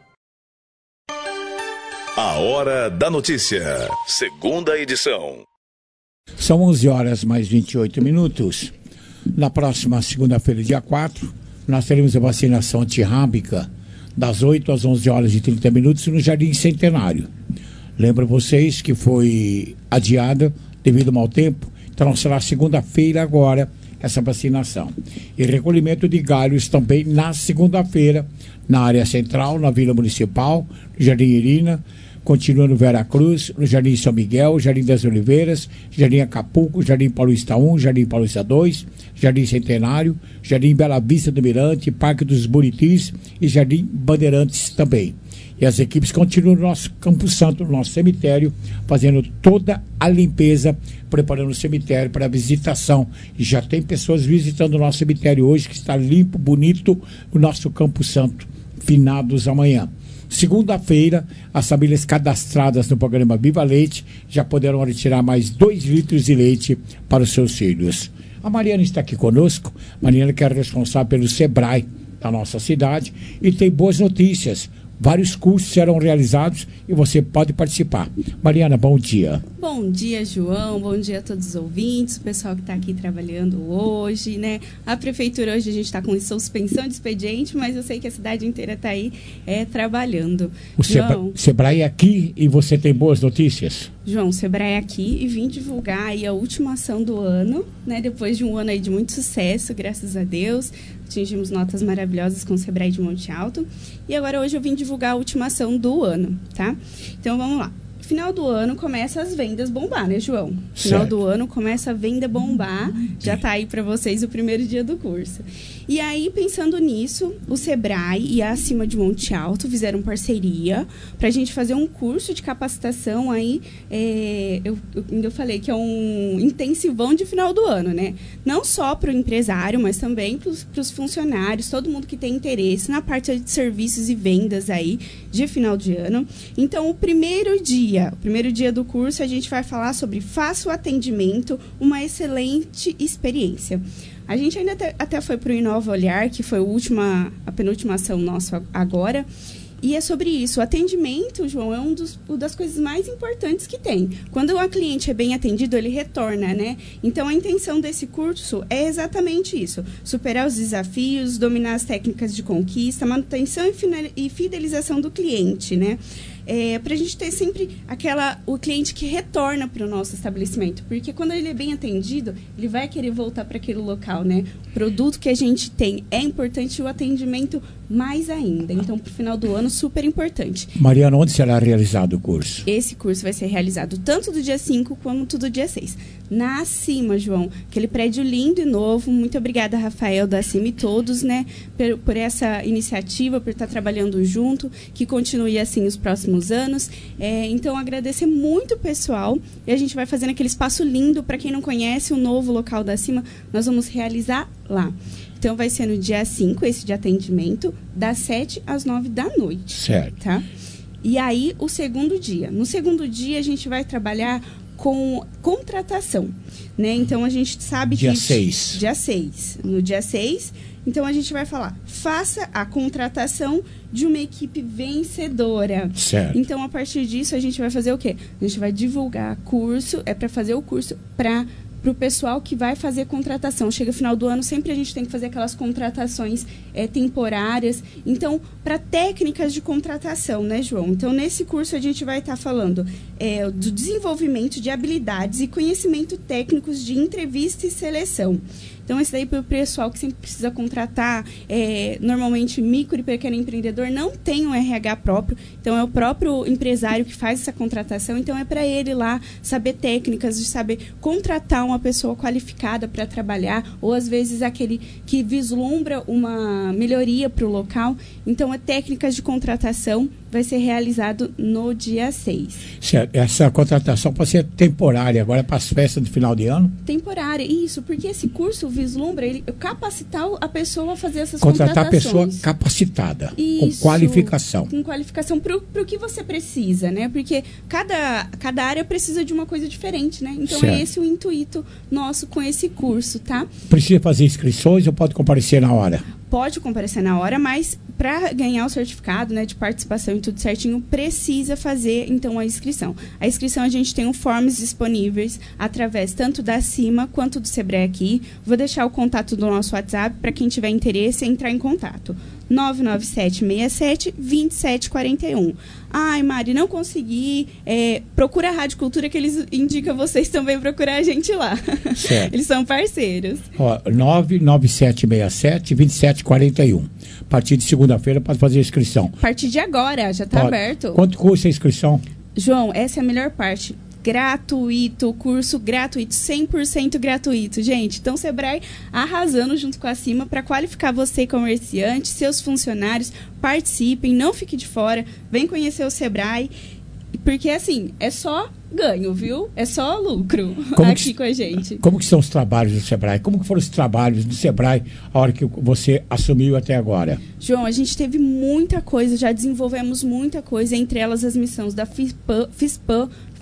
A Hora da Notícia, segunda edição. São onze horas mais vinte e oito minutos. Na próxima segunda-feira, dia quatro, nós teremos a vacinação antirrábica das oito às onze horas e trinta minutos no Jardim Centenário. Lembro vocês que foi adiada devido ao mau tempo, então será segunda-feira agora essa vacinação. E recolhimento de galhos também na segunda-feira, na área central, na Vila Municipal, no Jardim Irina, continua no Veracruz, no Jardim São Miguel, Jardim das Oliveiras, Jardim Acapulco, Jardim Paulista um, Jardim Paulista dois, Jardim Centenário, Jardim Bela Vista do Mirante, Parque dos Buritis e Jardim Bandeirantes também. E as equipes continuam no nosso Campo Santo, no nosso cemitério, fazendo toda a limpeza, preparando o cemitério para a visitação. E já tem pessoas visitando o nosso cemitério hoje, que está limpo, bonito, o nosso Campo Santo, finados amanhã. Segunda-feira, as famílias cadastradas no programa Viva Leite já poderão retirar mais dois litros de leite para os seus filhos. A Mariana está aqui conosco. Mariana que é responsável pelo SEBRAE da nossa cidade e tem boas notícias. vários cursos serão realizados e você pode participar. Mariana, bom dia. Bom dia, João. Bom dia a todos os ouvintes, o pessoal que está aqui trabalhando hoje, né? A prefeitura hoje a gente está com suspensão de expediente, mas eu sei que a cidade inteira está aí é, trabalhando. O João, Sebrae é aqui e você tem boas notícias? João, o Sebrae é aqui e vim divulgar aí a última ação do ano, né? Depois de um ano aí de muito sucesso, graças a Deus. Atingimos notas maravilhosas com o Sebrae de Monte Alto. E agora hoje eu vim divulgar a última ação do ano, tá? Então vamos lá. Final do ano começa as vendas bombar, né, João? Final Certo. do ano começa a venda bombar. Já tá aí para vocês o primeiro dia do curso. E aí, pensando nisso, o Sebrae e a Acima de Monte Alto fizeram parceria para a gente fazer um curso de capacitação aí. É, eu, eu, eu falei que é um intensivão de final do ano, né? Não só para o empresário, mas também para os funcionários, todo mundo que tem interesse na parte de serviços e vendas aí de final de ano. Então, o primeiro dia O primeiro dia do curso, a gente vai falar sobre Faça o Atendimento, uma excelente experiência. A gente ainda até, até foi para o Inova Olhar, que foi a, última, a penúltima ação nossa agora. E é sobre isso. O atendimento, João, é um dos, uma das coisas mais importantes que tem. Quando o cliente é bem atendido, ele retorna, né? Então, a intenção desse curso é exatamente isso. Superar os desafios, dominar as técnicas de conquista, manutenção e fidelização do cliente, né? É, para a gente ter sempre aquela, o cliente que retorna para o nosso estabelecimento, porque quando ele é bem atendido, ele vai querer voltar para aquele local, né? O produto que a gente tem é importante e o atendimento mais ainda. Então, para o final do ano, super importante. Mariana, onde será realizado o curso? Esse curso vai ser realizado tanto do dia cinco quanto do dia seis. Na Acima, João, aquele prédio lindo e novo. Muito obrigada, Rafael, da Acima e todos, né? Por, por essa iniciativa, por estar trabalhando junto, que continue assim os próximos anos. É, então, agradecer muito o pessoal. E a gente vai fazendo aquele espaço lindo. Para quem não conhece o novo local da Acima, nós vamos realizar lá. Então, vai ser no dia cinco, esse de atendimento, das sete às nove da noite. Certo. Tá? E aí, o segundo dia. No segundo dia, a gente vai trabalhar com contratação, né? Então, a gente sabe dia que... seis. Dia seis. No dia seis, então, a gente vai falar, faça a contratação de uma equipe vencedora. Certo. Então, a partir disso, a gente vai fazer o quê? A gente vai divulgar curso, é para fazer o curso para... para o pessoal que vai fazer contratação. Chega no final do ano, sempre a gente tem que fazer aquelas contratações é, temporárias. Então, para técnicas de contratação, né, João? Então, nesse curso a gente vai estar tá falando é, do desenvolvimento de habilidades e conhecimento técnicos de entrevista e seleção. Então, esse daí para o pessoal que sempre precisa contratar, é, normalmente micro e pequeno empreendedor não tem um R H próprio, então é o próprio empresário que faz essa contratação, então é para ele lá saber técnicas, de saber contratar uma pessoa qualificada para trabalhar, ou às vezes aquele que vislumbra uma melhoria para o local. Então, é técnicas de contratação, vai ser realizado no dia seis. Certo. Essa contratação pode ser temporária, agora para as festas de final de ano? Temporária, isso, porque esse curso vislumbra ele capacitar a pessoa a fazer essas contratar contratações. Contratar a pessoa capacitada, isso, com qualificação. Com qualificação para o que você precisa, né? Porque cada, cada área precisa de uma coisa diferente, né? Então, certo. É esse o intuito nosso com esse curso, tá? Precisa fazer inscrições ou pode comparecer na hora? Pode comparecer na hora, mas para ganhar o certificado, né, de participação e tudo certinho, precisa fazer, então, a inscrição. A inscrição, a gente tem um forms disponíveis através tanto da Acima quanto do Sebrae aqui. Vou deixar o contato do nosso WhatsApp para quem tiver interesse entrar em contato. nove nove sete seis sete, dois sete quatro um. Ai, Mari, não consegui. É, procura a Rádio Cultura, que eles indicam vocês também procurar a gente lá. Certo. Eles são parceiros. Ó, nove nove sete seis sete, dois sete quatro um. A partir de segunda-feira pode fazer a inscrição. A partir de agora, já está aberto. Quanto custa a inscrição? João, essa é a melhor parte. Gratuito, curso gratuito, cem por cento gratuito, gente. Então, Sebrae arrasando junto com a Acima para qualificar você, comerciante, seus funcionários, participem, não fique de fora, vem conhecer o Sebrae, porque assim, é só ganho, viu? É só lucro como aqui que, com a gente. Como que são os trabalhos do Sebrae? Como que foram os trabalhos do Sebrae a hora que você assumiu até agora? João, a gente teve muita coisa, já desenvolvemos muita coisa, entre elas as missões da FISPAM, FISPAM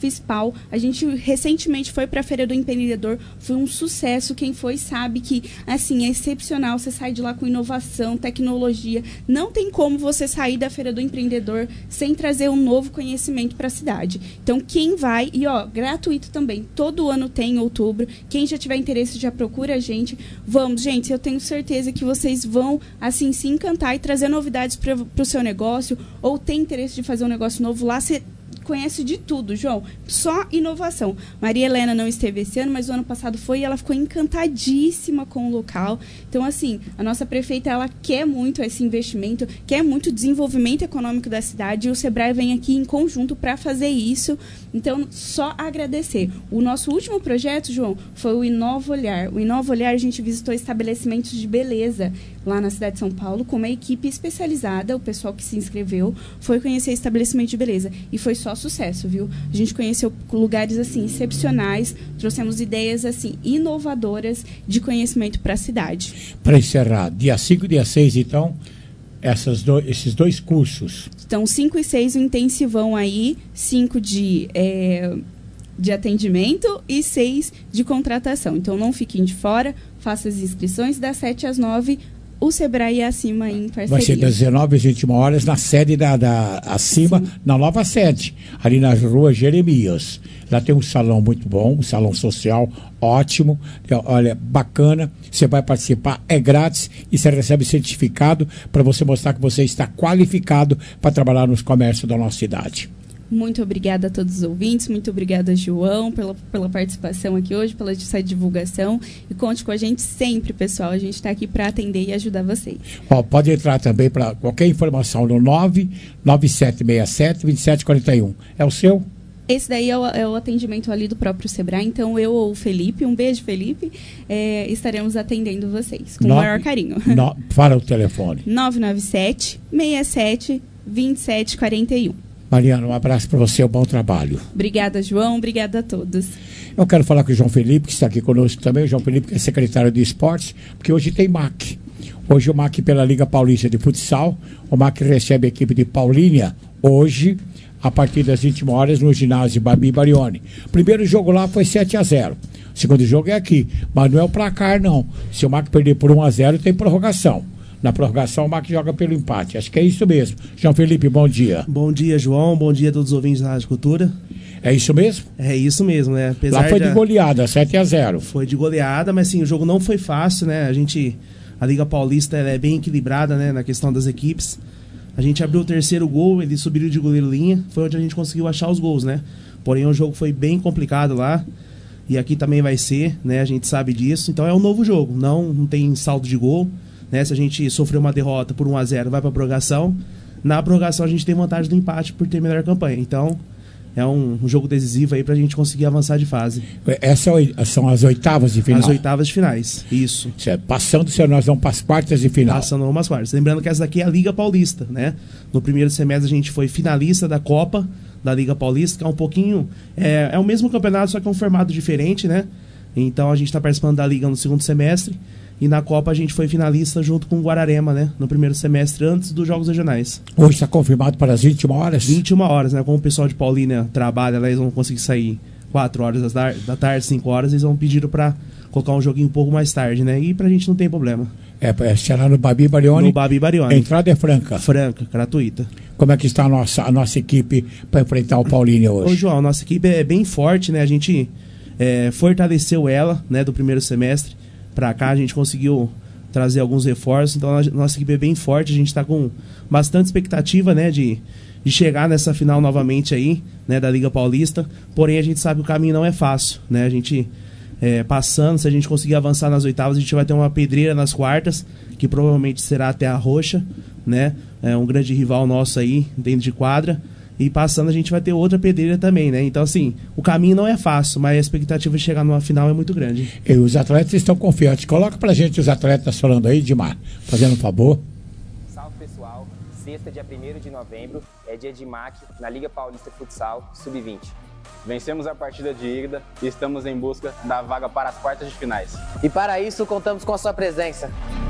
FISPAL. A gente recentemente foi para a Feira do Empreendedor, foi um sucesso. Quem foi sabe que, assim, é excepcional. Você sai de lá com inovação, tecnologia. Não tem como você sair da Feira do Empreendedor sem trazer um novo conhecimento para a cidade. Então, quem vai, e ó, gratuito também, todo ano tem em outubro. Quem já tiver interesse, já procura a gente. Vamos, gente, eu tenho certeza que vocês vão, assim, se encantar e trazer novidades para o seu negócio, ou tem interesse de fazer um negócio novo lá, você conhece de tudo, João. Só inovação. Maria Helena não esteve esse ano, mas o ano passado foi e ela ficou encantadíssima com o local. Então, assim, a nossa prefeita, ela quer muito esse investimento, quer muito desenvolvimento econômico da cidade, e o Sebrae vem aqui em conjunto para fazer isso. Então, só agradecer. O nosso último projeto, João, foi o Inova Olhar. O Inova Olhar, a gente visitou estabelecimentos de beleza lá na cidade de São Paulo, com uma equipe especializada. O pessoal que se inscreveu foi conhecer estabelecimento de beleza. E foi só sucesso, viu? A gente conheceu lugares, assim, excepcionais, trouxemos ideias, assim, inovadoras de conhecimento para a cidade. Para encerrar, dia cinco e dia seis, então, essas do, esses dois cursos. Então, cinco e seis, o intensivão aí, cinco de, é, de atendimento e seis de contratação. Então, não fiquem de fora, faça as inscrições das sete às nove. O Sebrae é acima em parceria. Vai ser das dezenove às vinte e uma horas na sede da, da acima, Sim. na nova sede, ali na rua Jeremias. Lá tem um salão muito bom, um salão social ótimo, olha, bacana. Você vai participar, é grátis e você recebe certificado para você mostrar que você está qualificado para trabalhar nos comércios da nossa cidade. Muito obrigada a todos os ouvintes, muito obrigada, João, pela, pela participação aqui hoje, pela essa divulgação. E conte com a gente sempre, pessoal. A gente está aqui para atender e ajudar vocês. Ó, pode entrar também para qualquer informação no nove nove sete seis sete, dois sete quatro um. É o seu? Esse daí é o, é o atendimento ali do próprio Sebrae. Então, eu ou o Felipe, um beijo, Felipe, é, estaremos atendendo vocês com o maior carinho. No, fala o telefone. nove nove sete seis sete, dois sete quatro um. Mariana, um abraço para você, um bom trabalho. Obrigada, João, obrigada a todos. Eu quero falar com o João Felipe, que está aqui conosco também, o João Felipe, que é secretário de esportes, porque hoje tem M A C. Hoje o M A C pela Liga Paulista de Futsal, o M A C recebe a equipe de Paulínia, hoje, a partir das vinte e uma horas, no ginásio Babi Barioni. O primeiro jogo lá foi sete a zero. O segundo jogo é aqui, mas não é o placar, não. Se o M A C perder por um a zero, tem prorrogação. Na prorrogação, o M A C joga pelo empate. Acho que é isso mesmo. João Felipe, bom dia. Bom dia, João. Bom dia a todos os ouvintes da Rádio Cultura. É isso mesmo? É isso mesmo, né? Apesar Lá foi de da... goleada, sete a zero. Foi de goleada, mas sim, o jogo não foi fácil, né? A gente, a Liga Paulista, ela é bem equilibrada, né? Na questão das equipes. A gente abriu o terceiro gol, ele subiu de goleiro linha. Foi onde a gente conseguiu achar os gols, né? Porém, o jogo foi bem complicado lá. E aqui também vai ser, né? A gente sabe disso. Então é um novo jogo. Não, não tem saldo de gol. Né, se a gente sofreu uma derrota por um a zero, vai para a prorrogação. Na prorrogação a gente tem vantagem do empate por ter melhor campanha. Então, é um, um jogo decisivo aí para a gente conseguir avançar de fase. Essas são as oitavas de final? As oitavas de finais, isso. Passando, se nós vamos para as quartas de final. Passando umas quartas. Lembrando que essa daqui é a Liga Paulista, né? No primeiro semestre a gente foi finalista da Copa da Liga Paulista, que é um pouquinho... É, é o mesmo campeonato, só que é um formato diferente, né? Então a gente está participando da Liga no segundo semestre. E na Copa a gente foi finalista junto com o Guararema, né? No primeiro semestre, antes dos Jogos Regionais. Hoje está confirmado para as vinte e uma horas? vinte e uma horas, né? Como o pessoal de Paulínia trabalha lá, eles vão conseguir sair quatro horas da tarde, cinco horas, eles vão pedir para colocar um joguinho um pouco mais tarde, né? E pra gente não tem problema. É, é será no Babi Barioni? No Babi Barioni. A entrada é franca? Franca, gratuita. Como é que está a nossa, a nossa equipe para enfrentar o Paulínia hoje? Ô, João, a nossa equipe é bem forte, né? A gente é, fortaleceu ela, né? Do primeiro semestre para cá, a gente conseguiu trazer alguns reforços, então a nossa equipe é bem forte, a gente está com bastante expectativa, né, de, de chegar nessa final novamente aí, né, da Liga Paulista, porém a gente sabe que o caminho não é fácil, né, a gente é, passando, se a gente conseguir avançar nas oitavas, a gente vai ter uma pedreira nas quartas, que provavelmente será até a Roxa, né, é um grande rival nosso aí, dentro de quadra, e passando a gente vai ter outra pedreira também, né? Então, assim, o caminho não é fácil, mas a expectativa de chegar numa final é muito grande. E os atletas estão confiantes. Coloca pra gente os atletas falando aí, Dimar, fazendo um favor. Salve, pessoal. Sexta, dia primeiro de novembro, é dia de M A C na Liga Paulista Futsal sub vinte. Vencemos a partida de ida e estamos em busca da vaga para as quartas de finais. E para isso, contamos com a sua presença.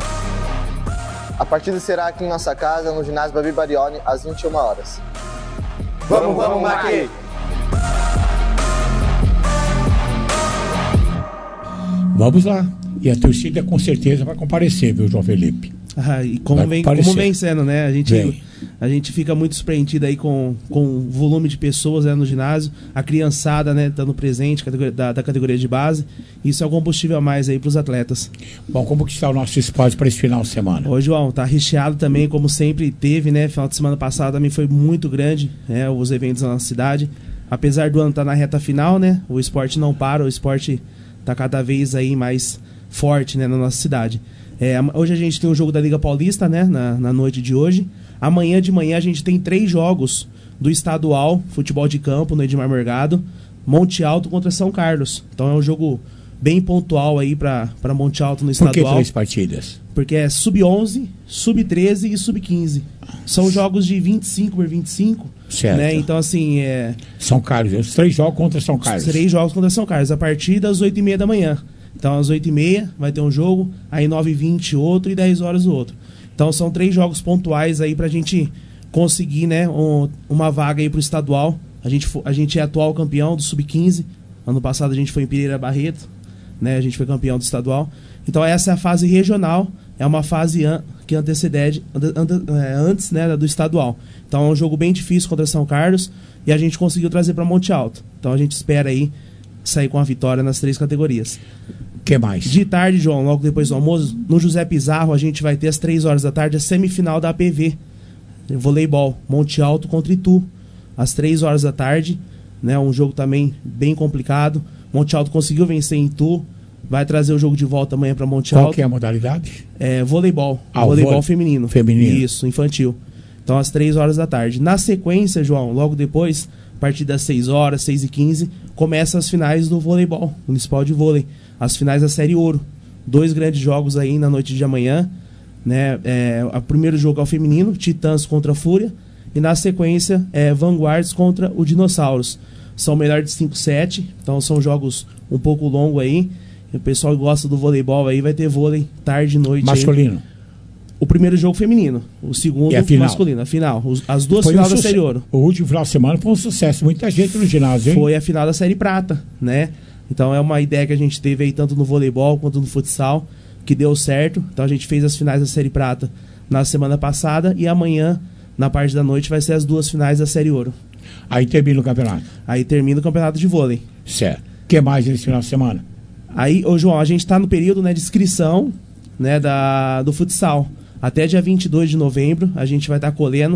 A partida será aqui em nossa casa, no ginásio Babi Barioni, às vinte e uma horas. Vamos, vamos, M A C! Vamos lá. E a torcida com certeza vai comparecer, viu, João Felipe? Ah, e como vem, como vem sendo, né? A gente, vem. a gente fica muito surpreendido aí com, com o volume de pessoas, né, no ginásio, a criançada, né, estando presente da, da categoria de base. Isso é um combustível a mais aí para os atletas. Bom, como que está o nosso esporte para esse final de semana? Ô, João, tá recheado também, como sempre teve, né? Final de semana passado também foi muito grande, né, os eventos na nossa cidade. Apesar do ano estar na reta final, né, o esporte não para, o esporte está cada vez aí mais forte, né, na nossa cidade. É, hoje a gente tem o jogo da Liga Paulista, né, na, na noite de hoje. Amanhã de manhã a gente tem três jogos do estadual, futebol de campo, no Edmar Morgado, Monte Alto contra São Carlos. Então é um jogo bem pontual aí para Monte Alto no estadual. Por que três partidas? Porque é sub onze, sub treze e sub quinze. São jogos de vinte e cinco por vinte e cinco. Certo. Né? Então, assim, é... São Carlos, os três jogos contra São Carlos. Os três jogos contra São Carlos, a partir das oito e meia da manhã. Então, às oito e meia vai ter um jogo, aí nove e vinte outro e dez horas o outro. Então, são três jogos pontuais aí pra gente conseguir, né, um, uma vaga aí pro estadual. A gente, a gente é atual campeão do sub quinze. Ano passado a gente foi em Pereira Barreto, né, a gente foi campeão do estadual. Então, essa é a fase regional, é uma fase an que antecede an é, antes, né, do estadual. Então, é um jogo bem difícil contra São Carlos e a gente conseguiu trazer para Monte Alto. Então, a gente espera aí sair com a vitória nas três categorias. O que mais? De tarde, João, logo depois do almoço, no José Pizarro, a gente vai ter às três horas da tarde a semifinal da A P V, voleibol, Monte Alto contra Itu, às três horas da tarde, né, um jogo também bem complicado. Monte Alto conseguiu vencer em Itu, vai trazer o jogo de volta amanhã para Monte Alto. Qual que é a modalidade? É voleibol, ah, voleibol vo feminino. Feminino. Isso, infantil. Então, às três horas da tarde. Na sequência, João, logo depois, a partir das seis horas, seis e quinze, começam as finais do voleibol, municipal de vôlei. As finais da Série Ouro. Dois grandes jogos aí na noite de amanhã. Né? É, o primeiro jogo é o feminino, Titãs contra a Fúria. E na sequência, é Vanguards contra o Dinossauros. São melhor de cinco sete, então são jogos um pouco longos aí. E o pessoal que gosta do voleibol aí vai ter vôlei tarde e noite. Masculino. Aí. O primeiro jogo feminino, o segundo a masculino, a final. Os, as duas foi finais um da Série Ouro. O último final de semana foi um sucesso, muita gente no ginásio, hein? Foi a final da Série Prata, né? Então é uma ideia que a gente teve aí tanto no voleibol quanto no futsal, que deu certo. Então a gente fez as finais da Série Prata na semana passada e amanhã, na parte da noite, vai ser as duas finais da Série Ouro. Aí termina o campeonato? Aí termina o campeonato de vôlei. Certo. O que mais nesse final de semana? Aí, ô João, a gente está no período, né, de inscrição, né, da, do futsal. Até dia vinte e dois de novembro a gente vai estar tá colhendo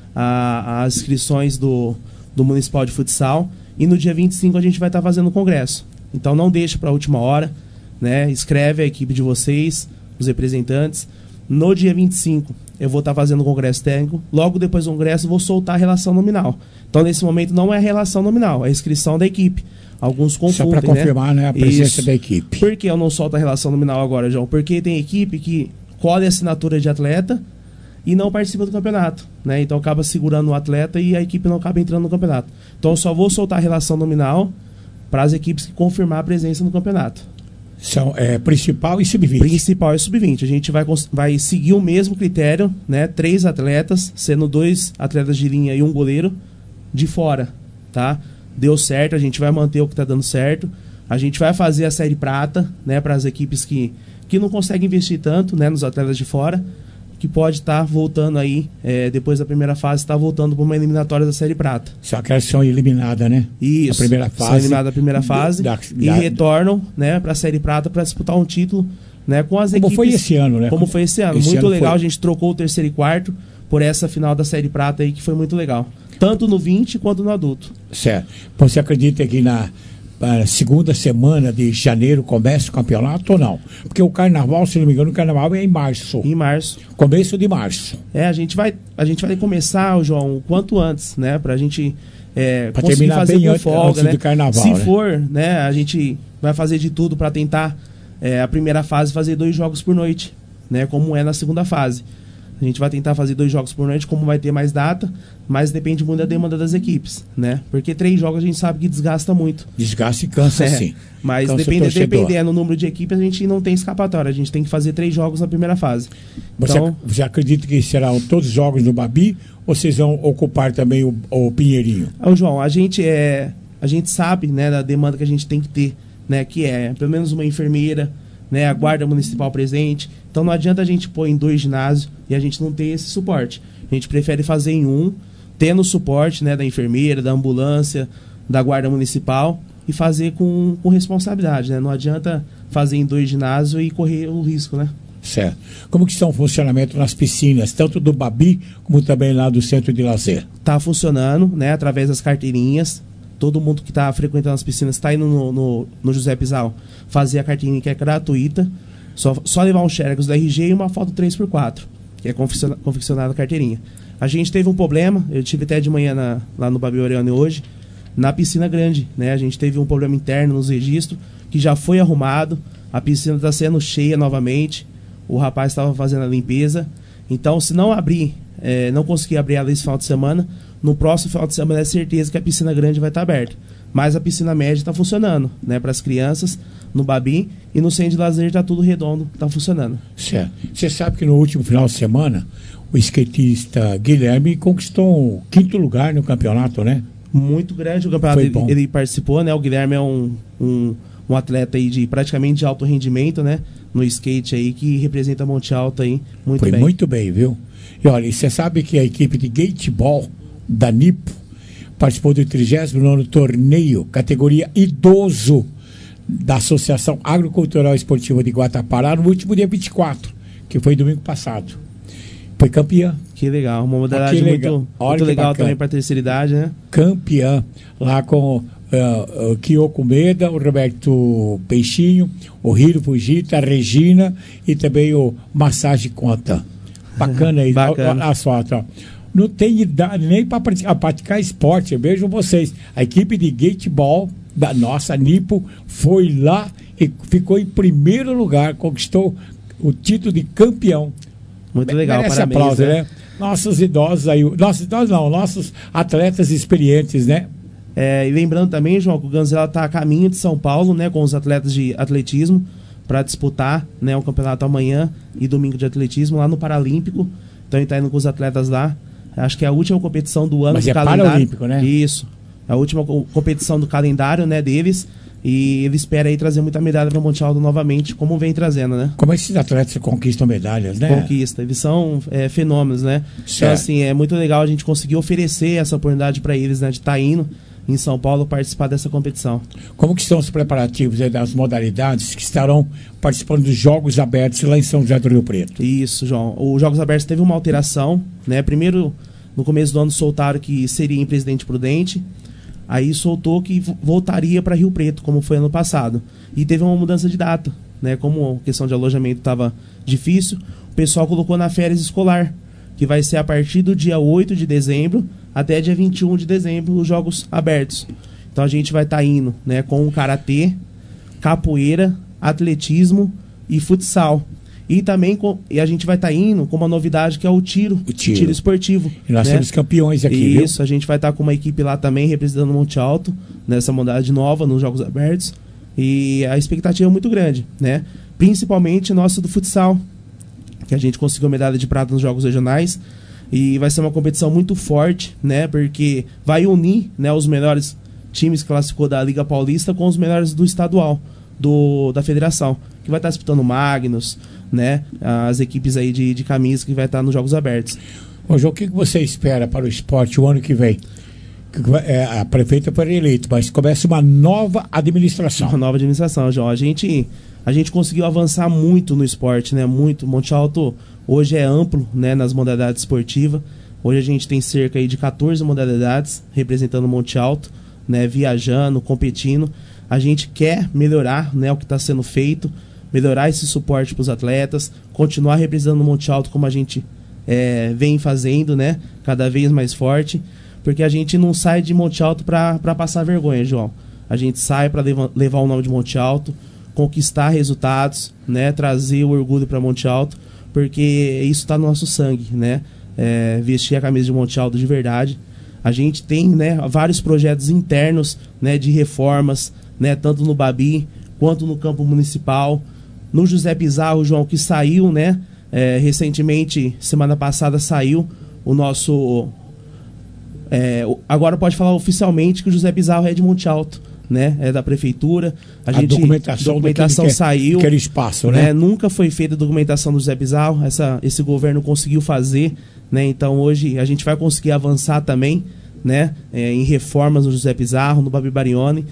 a, as inscrições do, do Municipal de Futsal. E no dia vinte e cinco a gente vai estar tá fazendo o congresso. Então não deixe para a última hora, né? Escreve a equipe de vocês, os representantes. No dia vinte e cinco eu vou estar tá fazendo o congresso técnico. Logo depois do congresso eu vou soltar a relação nominal. Então nesse momento não é a relação nominal, é a inscrição da equipe. Alguns confundem, só para confirmar, né, a presença Isso. da equipe. Por que eu não solto a relação nominal agora, João? Porque tem equipe que colhe a assinatura de atleta e não participa do campeonato, né? Então acaba segurando o atleta e a equipe não acaba entrando no campeonato. Então eu só vou soltar a relação nominal para as equipes que confirmar a presença no campeonato. São é, principal e sub vinte. Principal e sub vinte. A gente vai, vai seguir o mesmo critério, né? Três atletas, sendo dois atletas de linha e um goleiro de fora, tá? Deu certo, a gente vai manter o que está dando certo. A gente vai fazer a série prata, né? Para as equipes que que não consegue investir tanto, né, nos atletas de fora, que pode estar tá voltando aí, é, depois da primeira fase, está voltando para uma eliminatória da Série Prata. Só que elas são eliminadas, né? Isso. A primeira fase. São eliminadas da primeira fase da, da, e retornam, né, para a Série Prata para disputar um título, né, com as como equipes... Como foi esse ano, né? Como foi esse ano. Esse muito ano legal, foi. A gente trocou o terceiro e quarto por essa final da Série Prata aí, que foi muito legal. Tanto no vinte quanto no adulto. Certo. Você acredita que na... a segunda semana de janeiro começa o campeonato ou não? Porque o carnaval, se não me engano, o carnaval é em março. Em março. Começo de março. É, a gente vai, a gente vai começar, João, o quanto antes, né? Pra gente é, pra conseguir terminar fazer bem com antes, folga, antes né? do carnaval, se né? for, né? A gente vai fazer de tudo para tentar é, a primeira fase fazer dois jogos por noite, né? Como é na segunda fase. A gente vai tentar fazer dois jogos por noite, como vai ter mais data, mas depende muito da demanda das equipes, né? Porque três jogos a gente sabe que desgasta muito. Desgasta e cansa, é, sim. Mas cansa depende, dependendo do número de equipes, a gente não tem escapatória. A gente tem que fazer três jogos na primeira fase. Você, então, você acredita que serão todos os jogos no Babi ou vocês vão ocupar também o, o Pinheirinho? Ô, João, a gente, é, a gente sabe, né, da demanda que a gente tem que ter né, que é pelo menos uma enfermeira, né, a guarda municipal presente. Então não adianta a gente pôr em dois ginásios e a gente não ter esse suporte. A gente prefere fazer em um, tendo o suporte, né, da enfermeira, da ambulância, da guarda municipal, e fazer com, com responsabilidade, né? Não adianta fazer em dois ginásios e correr o risco, né? Certo. Como que está o funcionamento nas piscinas, tanto do Babi como também lá do Centro de Lazer? Está funcionando, né, através das carteirinhas. Todo mundo que está frequentando as piscinas está indo no, no, no José Pizarro fazer a carteirinha, que é gratuita. Só, só levar um xerox do R G e uma foto três por quatro, que é confecciona- confeccionada a carteirinha. A gente teve um problema, eu tive até de manhã na, lá no Babi Orione hoje, na piscina grande, né? A gente teve um problema interno nos registros, que já foi arrumado, a piscina está sendo cheia novamente, o rapaz estava fazendo a limpeza. Então, se não abrir, é, não conseguir abrir ela esse final de semana, no próximo final de semana é certeza que a piscina grande vai estar aberta. Mas a piscina média está funcionando, né? Para as crianças, no Babi, e no Centro de Lazer está tudo redondo, está funcionando. Certo. Você sabe que no último final de semana, o skatista Guilherme conquistou o quinto lugar no campeonato, né? Muito grande o campeonato, ele, ele participou, né? O Guilherme é um, um, um atleta aí de praticamente de alto rendimento, né? No skate aí, que representa Monte Alto aí muito Foi bem. Foi muito bem, viu? E olha, você sabe que a equipe de Gateball da Nipo participou do trigésimo nono torneio, categoria idoso, da Associação Agrocultural Esportiva de Guatapará, no último dia vinte e quatro, que foi domingo passado. Foi campeã. Que legal, uma modalidade muito, muito legal também para a terceira idade, né? Campeã, lá com uh, o Kyoko Meda, o Roberto Peixinho, o Hiro Fujita, a Regina e também o Massage Conta. Bacana aí, Bacana. a, a, a foto, ó. Não tem idade nem para praticar, praticar esporte. Eu vejo vocês. A equipe de Gateball da nossa Nipo foi lá e ficou em primeiro lugar, conquistou o título de campeão. Muito legal, merece parabéns, aplauso, né? né? Nossos idosos aí, nossos idosos não, nossos atletas experientes, né? É, e lembrando também, João, que o Ganzela está a caminho de São Paulo, né, com os atletas de atletismo, para disputar, né, o campeonato amanhã e domingo de atletismo lá no Paralímpico. Então ele está indo com os atletas lá. Acho que é a última competição do ano. Mas do é calendário. Paralímpico, né? Isso. É a última co- competição do calendário, né, deles. E ele espera aí trazer muita medalha para Monte Alto novamente, como vem trazendo, né? Como esses atletas conquistam medalhas, né? Conquista. Eles são é, fenômenos, né? Certo. Então, assim, é muito legal a gente conseguir oferecer essa oportunidade para eles, né? De estar indo em São Paulo participar dessa competição. Como que estão os preparativos aí das modalidades que estarão participando dos Jogos Abertos lá em São José do Rio Preto? Isso, João. Os Jogos Abertos teve uma alteração, né? Primeiro, no começo do ano, soltaram que seria em Presidente Prudente. Aí soltou que voltaria para Rio Preto, como foi ano passado. E teve uma mudança de data, né? Como a questão de alojamento estava difícil, o pessoal colocou na férias escolar, que vai ser a partir do dia oito de dezembro até dia vinte e um de dezembro, os Jogos Abertos. Então a gente vai estar tá indo, né, com o karatê, capoeira, atletismo e futsal. E também com, e a gente vai estar tá indo com uma novidade que é o tiro, o tiro, tiro esportivo. E nós né? temos campeões aqui, Isso, viu? A gente vai estar tá com uma equipe lá também representando o Monte Alto, nessa modalidade nova, nos Jogos Abertos. E a expectativa é muito grande, né? Principalmente nossa do futsal, que a gente conseguiu medalha de prata nos Jogos Regionais. E vai ser uma competição muito forte, né? Porque vai unir, né, os melhores times que classificou da Liga Paulista com os melhores do estadual, do, da federação. Que vai estar disputando o Magnus, né? As equipes aí de, de camisa que vai estar nos Jogos Abertos. Ô, João, o que você espera para o esporte o ano que vem? É, a prefeita foi eleita, mas começa uma nova administração. Uma nova administração, João. A gente, a gente conseguiu avançar muito no esporte, né? Muito. Monte Alto hoje é amplo, né, nas modalidades esportivas. Hoje a gente tem cerca aí de quatorze modalidades representando Monte Alto, né? Viajando, competindo. A gente quer melhorar, né, o que está sendo feito, melhorar esse suporte para os atletas, continuar representando o Monte Alto como a gente é, vem fazendo, né? Cada vez mais forte. Porque a gente não sai de Monte Alto para passar vergonha, João. A gente sai para levar, levar o nome de Monte Alto, conquistar resultados, né? Trazer o orgulho para Monte Alto, porque isso está no nosso sangue, né? É, vestir a camisa de Monte Alto de verdade. A gente tem, né, vários projetos internos, né, de reformas, né, tanto no Babi quanto no campo municipal. No José Pizarro, João, que saiu, né? É, recentemente, semana passada, saiu o nosso... É, agora pode falar oficialmente que o José Pizarro é de Monte Alto, né? É da prefeitura. A, A gente, documentação documentação daquele que- saiu. daquele espaço, né? Nunca foi feita a documentação do José Pizarro. Essa, esse governo conseguiu fazer, né? Então hoje a gente vai conseguir avançar também, né? É, em reformas no José Pizarro, no Babi Barioni.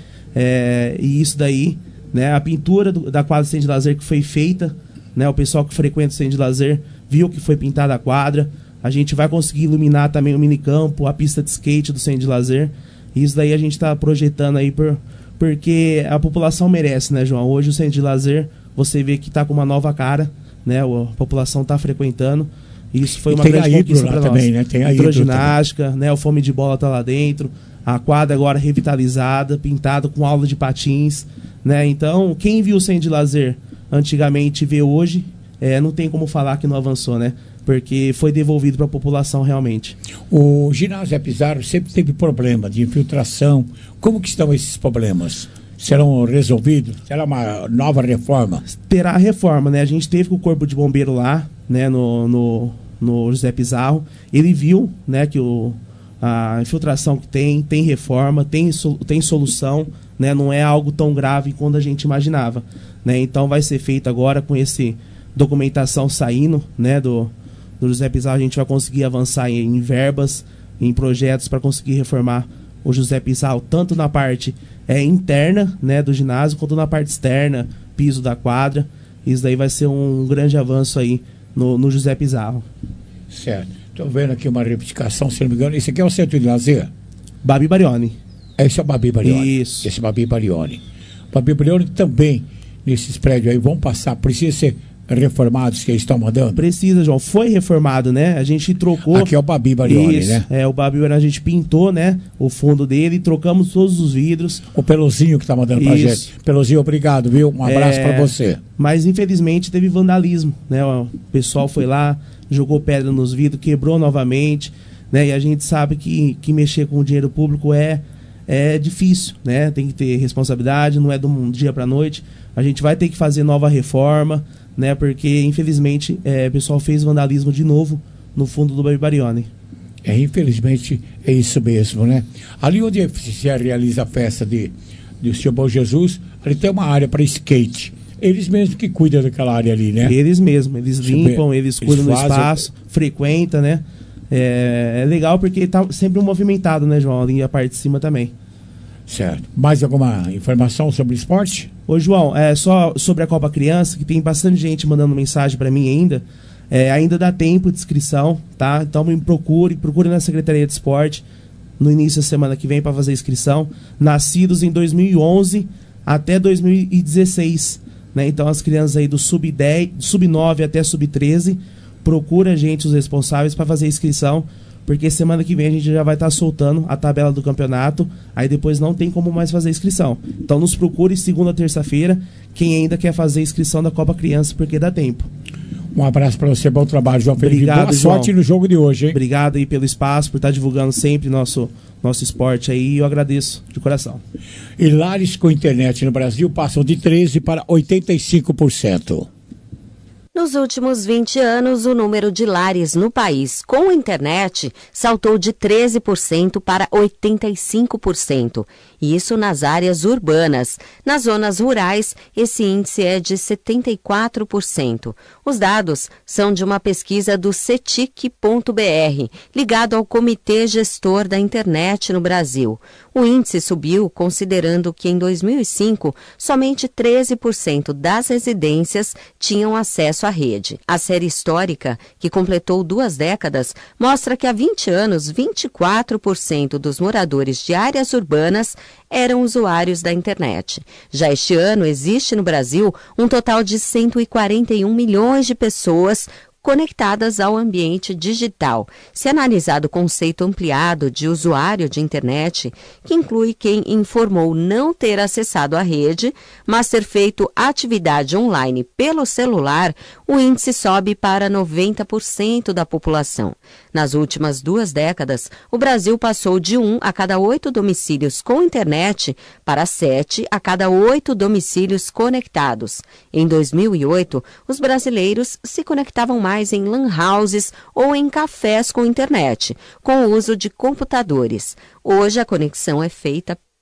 É, e isso daí, né? A pintura do, da quadra do Centro de Lazer que foi feita, né? O pessoal que frequenta o Centro de Lazer viu que foi pintada a quadra. A gente vai conseguir iluminar também o minicampo, a pista de skate do Centro de Lazer. Isso daí a gente está projetando aí por, porque a população merece, né, João? Hoje o Centro de Lazer, você vê que está com uma nova cara, né? A população está frequentando. Isso foi E uma tem grande a hidro conquista lá para nós. também, né? Tem a hidro Hidroginástica, né? O Fome de Bola tá lá dentro. A quadra agora revitalizada, pintada com aula de patins, né? Então, quem viu o Centro de Lazer antigamente e vê hoje, é, não tem como falar que não avançou, né? Porque foi devolvido para a população realmente. O ginásio Zé Pizarro sempre teve problema de infiltração. Como que estão esses problemas? Serão resolvidos? Será uma nova reforma? Terá reforma, né? A gente teve com o Corpo de Bombeiro lá, né? No, no, no José Pizarro. Ele viu, né? Que o, a infiltração que tem, tem reforma, tem, tem solução, né? Não é algo tão grave quanto a gente imaginava, né? Então vai ser feito agora com esse documentação saindo, né? Do do José Pizarro, a gente vai conseguir avançar em, em verbas, em projetos para conseguir reformar o José Pizarro, tanto na parte é, interna, né, do ginásio, quanto na parte externa, piso da quadra. Isso daí vai ser um grande avanço aí no, no José Pizarro. Certo. Estou vendo aqui uma reivindicação, se não me engano. Esse aqui é o Centro de Lazer? Babi Barioni. Esse é o Babi Barioni. Isso. Esse é o Babi Barioni. Babi Barioni também, nesses prédios aí, vão passar, precisa ser reformados que eles estão mandando? Precisa, João. Foi reformado, né? A gente trocou... Aqui é o Babi Barioni, Isso, né? É, o Babi Barioni, a gente pintou, né? O fundo dele, trocamos todos os vidros. O Pelozinho que tá mandando pra Isso. gente. Pelozinho, obrigado, viu? Um abraço É, pra você. Mas, infelizmente, teve vandalismo, né? O pessoal foi lá, jogou pedra nos vidros, quebrou novamente, né? E a gente sabe que, que mexer com o dinheiro público é, é difícil, né? Tem que ter responsabilidade, não é de um dia pra noite. A gente vai ter que fazer nova reforma, né? Porque, infelizmente, é, o pessoal fez vandalismo de novo no fundo do Babi Barioni. É, infelizmente, é isso mesmo, né? Ali onde se realiza a festa de, de Senhor Bom Jesus, ali tem uma área para skate. Eles mesmos que cuidam daquela área ali, né? Eles mesmos, eles limpam, eles cuidam do fazem- espaço, frequentam, né? É, é legal porque tá sempre movimentado, né, João? Ali a parte de cima também. Certo. Mais alguma informação sobre esporte? Ô, João, é só sobre a Copa Criança, que tem bastante gente mandando mensagem para mim ainda. É, ainda dá tempo de inscrição, tá? Então me procure, procure na Secretaria de Esporte no início da semana que vem para fazer inscrição. Nascidos em dois mil e onze até dois mil e dezesseis, né? Então as crianças aí do sub dez, sub nove até sub treze, procura a gente, os responsáveis, para fazer inscrição, porque semana que vem a gente já vai estar soltando a tabela do campeonato, aí depois não tem como mais fazer inscrição. Então nos procure segunda, terça-feira, quem ainda quer fazer inscrição da Copa Criança, porque dá tempo. Um abraço para você, bom trabalho, João Felipe. Obrigado, Boa João. sorte no jogo de hoje, hein? Obrigado aí pelo espaço, por estar divulgando sempre nosso, nosso esporte aí, e eu agradeço de coração. E lares com internet no Brasil passam de treze por cento para oitenta e cinco por cento. Nos últimos vinte anos, o número de lares no país com internet saltou de treze por cento para oitenta e cinco por cento. Isso nas áreas urbanas. Nas zonas rurais, esse índice é de setenta e quatro por cento. Os dados são de uma pesquisa do cetic ponto b r, ligado ao Comitê Gestor da Internet no Brasil. O índice subiu considerando que em dois mil e cinco, somente treze por cento das residências tinham acesso à rede. A série histórica, que completou duas décadas, mostra que há vinte anos, vinte e quatro por cento dos moradores de áreas urbanas eram usuários da internet. Já este ano, existe no Brasil um total de cento e quarenta e um milhões de pessoas conectadas ao ambiente digital. Se analisado o conceito ampliado de usuário de internet, que inclui quem informou não ter acessado a rede, mas ter feito atividade online pelo celular, o índice sobe para noventa por cento da população. Nas últimas duas décadas, o Brasil passou de um a cada oito domicílios com internet para sete a cada oito domicílios conectados. Em dois mil e oito, os brasileiros se conectavam mais em lan houses ou em cafés com internet, com o uso de computadores. Hoje a conexão é feita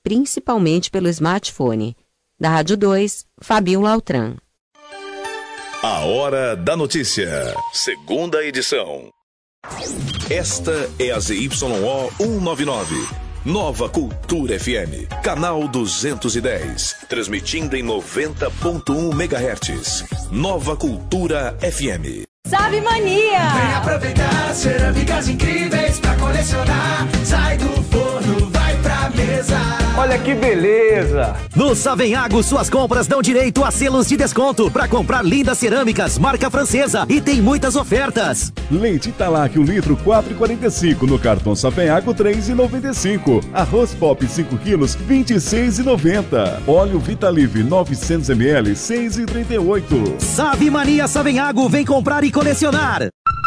principalmente pelo smartphone. Da Rádio dois, Fabinho Lautran. A Hora da Notícia, segunda edição. Esta é a Z Y O cento e noventa e nove, Nova Cultura F M, canal duzentos e dez, transmitindo em noventa ponto um megahertz. Nova Cultura F M. Sabe Mania! Vem aproveitar cerâmicas incríveis pra colecionar. Sai do forno, vai pra mesa. Olha que beleza! No Savenhago, suas compras dão direito a selos de desconto para comprar lindas cerâmicas, marca francesa, e tem muitas ofertas. Leite Italac, um litro, quatro reais e quarenta e cinco. No cartão Savenhago, três reais e noventa e cinco. Arroz Pop, cinco quilos, vinte e seis reais e noventa. Óleo Vitalive, novecentos mililitros, seis reais e trinta e oito. Sabe Mania Savenhago, vem comprar e colecionar.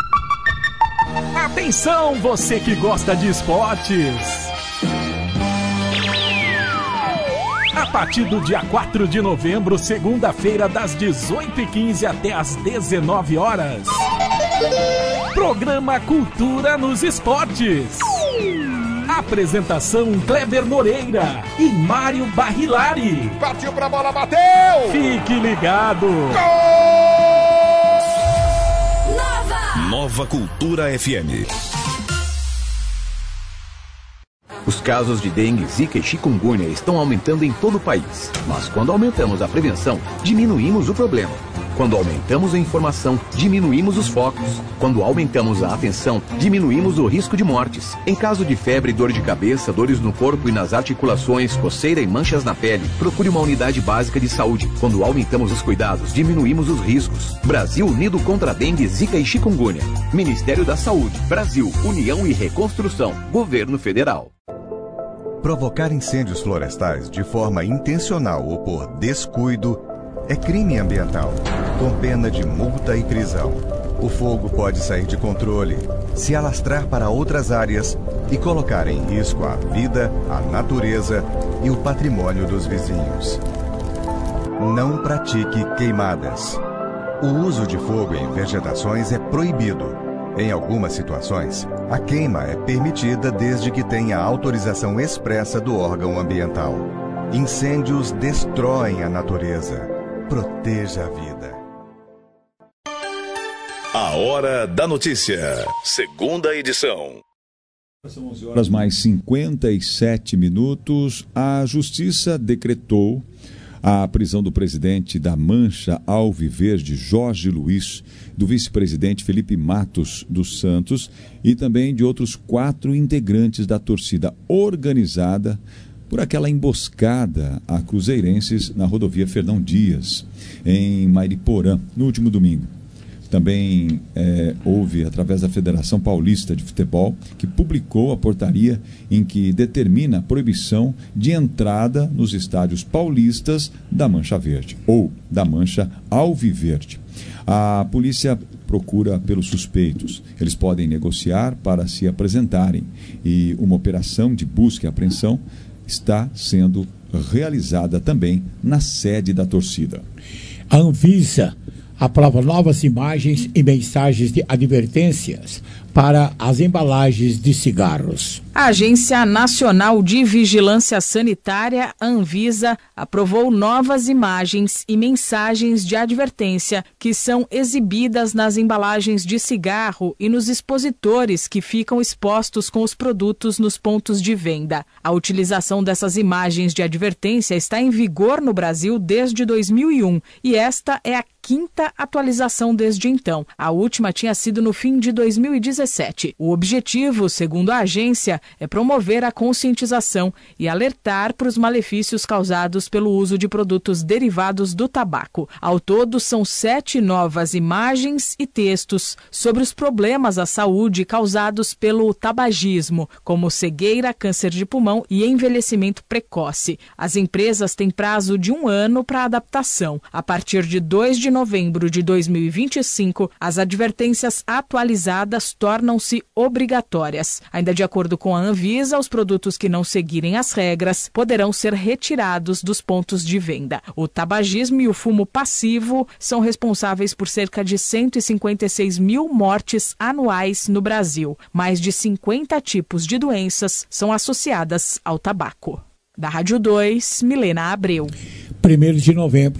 Atenção, você que gosta de esportes. A partir do dia quatro de novembro, segunda-feira, das dezoito e quinze até as dezenove horas. Programa Cultura nos Esportes. Apresentação Kleber Moreira e Mário Barrilari. Partiu pra bola, bateu! Fique ligado. Nova! Nova Cultura F M. Os casos de dengue, zika e chikungunya estão aumentando em todo o país. Mas quando aumentamos a prevenção, diminuímos o problema. Quando aumentamos a informação, diminuímos os focos. Quando aumentamos a atenção, diminuímos o risco de mortes. Em caso de febre, dor de cabeça, dores no corpo e nas articulações, coceira e manchas na pele, procure uma unidade básica de saúde. Quando aumentamos os cuidados, diminuímos os riscos. Brasil unido contra a dengue, zika e chikungunya. Ministério da Saúde, Brasil, União e Reconstrução, Governo Federal. Provocar incêndios florestais de forma intencional ou por descuido é crime ambiental, com pena de multa e prisão. O fogo pode sair de controle, se alastrar para outras áreas e colocar em risco a vida, a natureza e o patrimônio dos vizinhos. Não pratique queimadas. O uso de fogo em vegetações é proibido. Em algumas situações, a queima é permitida desde que tenha autorização expressa do órgão ambiental. Incêndios destroem a natureza. Proteja a vida. A Hora da Notícia, segunda edição. São onze horas mais cinquenta e sete minutos. A Justiça decretou a prisão do presidente da Mancha Alviverde, Jorge Luiz, do vice-presidente Felipe Matos dos Santos e também de outros quatro integrantes da torcida organizada por aquela emboscada a cruzeirenses na rodovia Fernão Dias, em Mairiporã, no último domingo. Também é, houve, através da Federação Paulista de Futebol, que publicou a portaria em que determina a proibição de entrada nos estádios paulistas da Mancha Verde, ou da Mancha Alviverde. A polícia procura pelos suspeitos. Eles podem negociar para se apresentarem e uma operação de busca e apreensão está sendo realizada também na sede da torcida. A Anvisa aprova novas imagens e mensagens de advertências para as embalagens de cigarros. A Agência Nacional de Vigilância Sanitária, Anvisa, aprovou novas imagens e mensagens de advertência que são exibidas nas embalagens de cigarro e nos expositores que ficam expostos com os produtos nos pontos de venda. A utilização dessas imagens de advertência está em vigor no Brasil desde dois mil e um e esta é a quinta atualização desde então. A última tinha sido no fim de dois mil e dezessete. O objetivo, segundo a agência, é promover a conscientização e alertar para os malefícios causados pelo uso de produtos derivados do tabaco. Ao todo, são sete novas imagens e textos sobre os problemas à saúde causados pelo tabagismo, como cegueira, câncer de pulmão e envelhecimento precoce. As empresas têm prazo de um ano para adaptação. A partir de dois de novembro de dois mil e vinte e cinco, as advertências atualizadas tornam-se obrigatórias. Ainda de acordo com a Anvisa, os produtos que não seguirem as regras poderão ser retirados dos pontos de venda. O tabagismo e o fumo passivo são responsáveis por cerca de cento e cinquenta e seis mil mortes anuais no Brasil. Mais de cinquenta tipos de doenças são associadas ao tabaco. Da Rádio dois, Milena Abreu. Primeiro de novembro.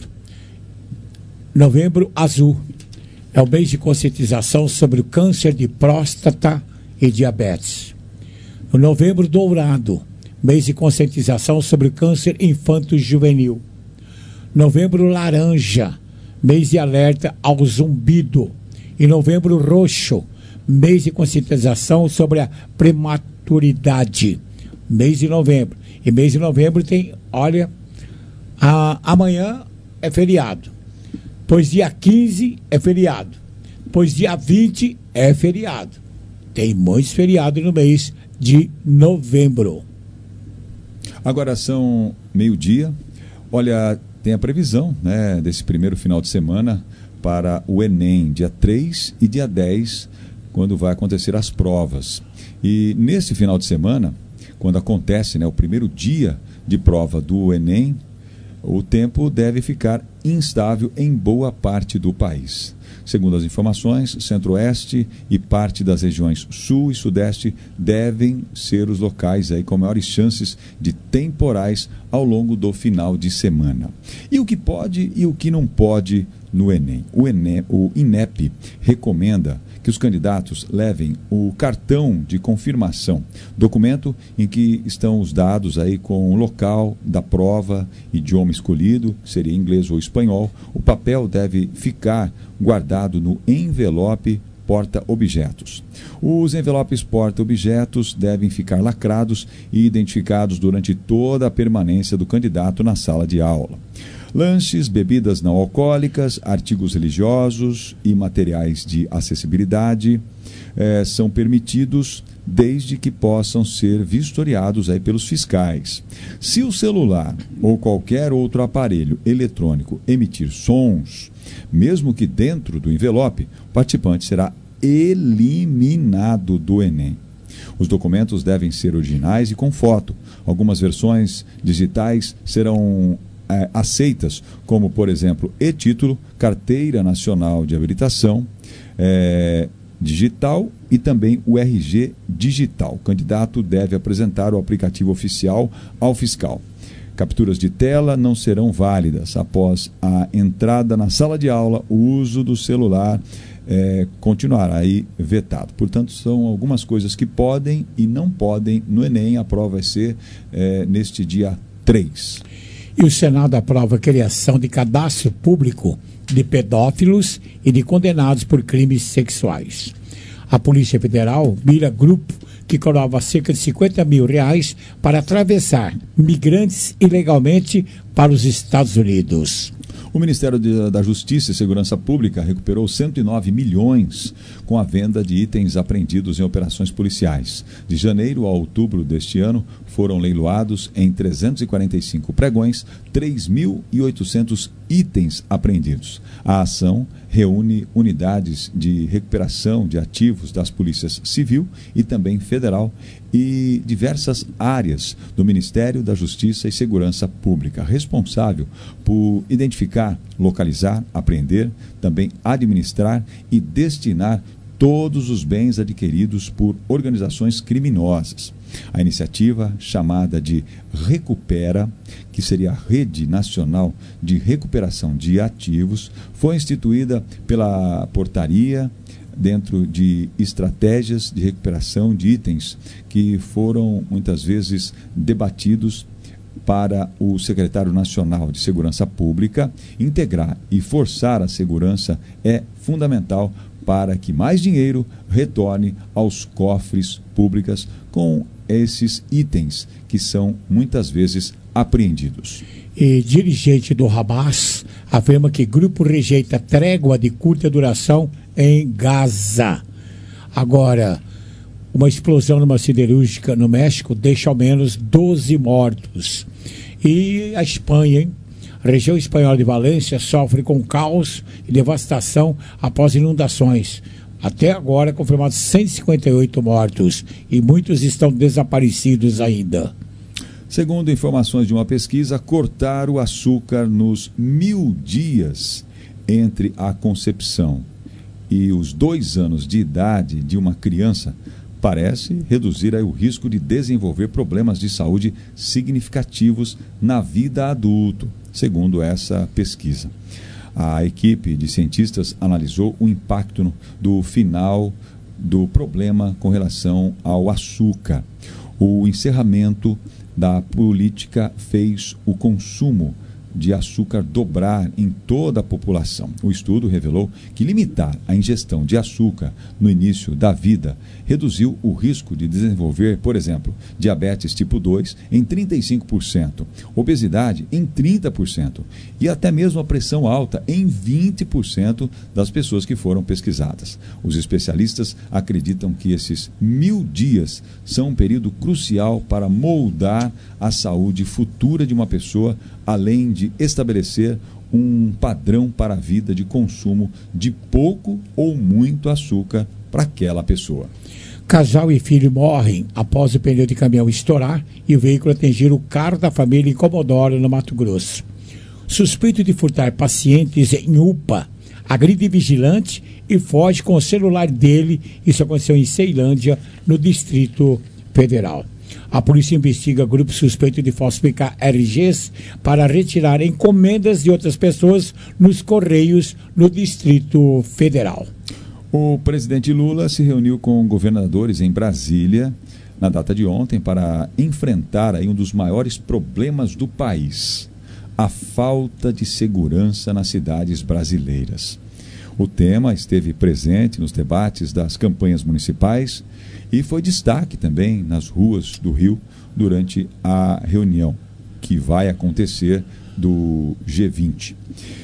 Novembro Azul. É o mês de conscientização sobre o câncer de próstata e diabetes. O Novembro Dourado. Mês de conscientização sobre o câncer infanto-juvenil. Novembro Laranja. Mês de alerta ao zumbido. E Novembro Roxo. Mês de conscientização sobre a prematuridade. Mês de novembro. E mês de novembro tem, olha, a, amanhã é feriado. Pois dia quinze é feriado. Pois dia vinte é feriado. Tem muitos feriados no mês de novembro. Agora são meio-dia. Olha, tem a previsão, né, desse primeiro final de semana para o Enem, dia três e dia dez, quando vai acontecer as provas. E nesse final de semana, quando acontece, né, o primeiro dia de prova do Enem, o tempo deve ficar instável em boa parte do país. Segundo as informações, Centro-Oeste e parte das regiões Sul e Sudeste devem ser os locais aí com maiores chances de temporais ao longo do final de semana. E o que pode e o que não pode no Enem? O Enem, o INEP recomenda que os candidatos levem o cartão de confirmação, documento em que estão os dados aí com o local da prova, idioma escolhido, seria inglês ou espanhol. O papel deve ficar guardado no envelope porta-objetos. Os envelopes porta-objetos devem ficar lacrados e identificados durante toda a permanência do candidato na sala de aula. Lanches, bebidas não alcoólicas, artigos religiosos e materiais de acessibilidade eh, são permitidos desde que possam ser vistoriados aí pelos fiscais. Se o celular ou qualquer outro aparelho eletrônico emitir sons, mesmo que dentro do envelope, o participante será eliminado do Enem. Os documentos devem ser originais e com foto. Algumas versões digitais serão É, aceitas, como, por exemplo, e-título, carteira nacional de habilitação é, digital e também o R G digital. O candidato deve apresentar o aplicativo oficial ao fiscal. Capturas de tela não serão válidas. Após a entrada na sala de aula, o uso do celular é, continuará aí vetado. Portanto, são algumas coisas que podem e não podem no Enem. A prova vai ser é, neste dia três. E o Senado aprova a criação de cadastro público de pedófilos e de condenados por crimes sexuais. A Polícia Federal mira grupo que cobrava cerca de cinquenta mil reais para atravessar migrantes ilegalmente para os Estados Unidos. O Ministério da Justiça e Segurança Pública recuperou cento e nove milhões com a venda de itens apreendidos em operações policiais. De janeiro a outubro deste ano, foram leiloados em trezentos e quarenta e cinco pregões três mil e oitocentos itens apreendidos. A ação reúne unidades de recuperação de ativos das polícias civil e também federal e diversas áreas do Ministério da Justiça e Segurança Pública, responsável por identificar, localizar, apreender, também administrar e destinar todos os bens adquiridos por organizações criminosas. A iniciativa, chamada de Recupera, que seria a Rede Nacional de Recuperação de Ativos, foi instituída pela portaria dentro de estratégias de recuperação de itens que foram muitas vezes debatidos para o secretário nacional de Segurança Pública. Integrar e forçar a segurança é fundamental para que mais dinheiro retorne aos cofres públicos com esses itens que são muitas vezes apreendidos. E dirigente do Hamas afirma que grupo rejeita trégua de curta duração em Gaza. Agora, uma explosão numa siderúrgica no México deixa ao menos doze mortos. E a Espanha, hein? A região espanhola de Valência sofre com caos e devastação após inundações. Até agora, confirmados cento e cinquenta e oito mortos e muitos estão desaparecidos ainda. Segundo informações de uma pesquisa, cortar o açúcar nos mil dias entre a concepção e os dois anos de idade de uma criança parece reduzir aí o risco de desenvolver problemas de saúde significativos na vida adulta, segundo essa pesquisa. A equipe de cientistas analisou o impacto no, do final do problema com relação ao açúcar. O encerramento da política fez o consumo de açúcar dobrar em toda a população. O estudo revelou que limitar a ingestão de açúcar no início da vida reduziu o risco de desenvolver, por exemplo, diabetes tipo dois em trinta e cinco por cento, obesidade em trinta por cento e até mesmo a pressão alta em vinte por cento das pessoas que foram pesquisadas. Os especialistas acreditam que esses mil dias são um período crucial para moldar a saúde futura de uma pessoa, além de estabelecer um padrão para a vida de consumo de pouco ou muito açúcar para aquela pessoa. Casal e filho morrem após o pneu de caminhão estourar e o veículo atingir o carro da família em Comodoro, no Mato Grosso. Suspeito de furtar pacientes em U P A, agride vigilante e foge com o celular dele. Isso aconteceu em Ceilândia, no Distrito Federal. A polícia investiga grupo suspeito de falsificar R Gs para retirar encomendas de outras pessoas nos Correios, no Distrito Federal. O presidente Lula se reuniu com governadores em Brasília na data de ontem para enfrentar aí um dos maiores problemas do país, a falta de segurança nas cidades brasileiras. O tema esteve presente nos debates das campanhas municipais e foi destaque também nas ruas do Rio durante a reunião que vai acontecer do G vinte.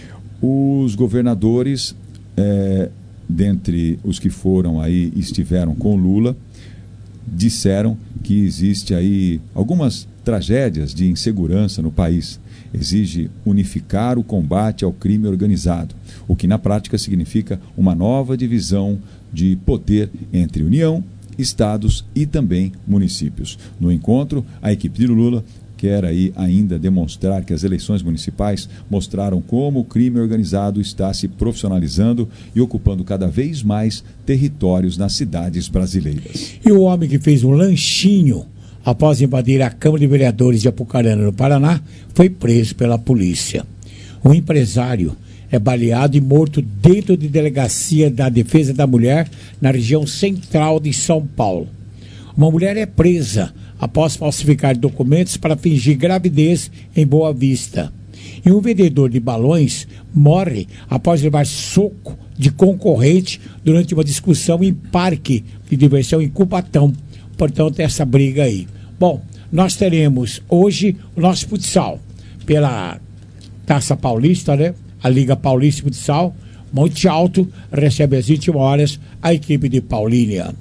Os governadores, é, dentre os que foram aí, estiveram com Lula, disseram que existe aí algumas tragédias de insegurança no país. Exige unificar o combate ao crime organizado, o que na prática significa uma nova divisão de poder entre União, estados e também municípios. No encontro, a equipe de Lula quer aí ainda demonstrar que as eleições municipais mostraram como o crime organizado está se profissionalizando e ocupando cada vez mais territórios nas cidades brasileiras. E o homem que fez um lanchinho após invadir a Câmara de Vereadores de Apucarana, no Paraná, foi preso pela polícia. O empresário é baleado e morto dentro de delegacia da Defesa da Mulher na região central de São Paulo. Uma mulher é presa após falsificar documentos para fingir gravidez em Boa Vista. E um vendedor de balões morre após levar soco de concorrente durante uma discussão em parque de diversão em Cubatão. Portanto, essa briga aí. Bom, nós teremos hoje o nosso futsal pela Taça Paulista, né? A Liga Paulista de Futsal. Monte Alto recebe às vinte e uma horas a equipe de Paulínia.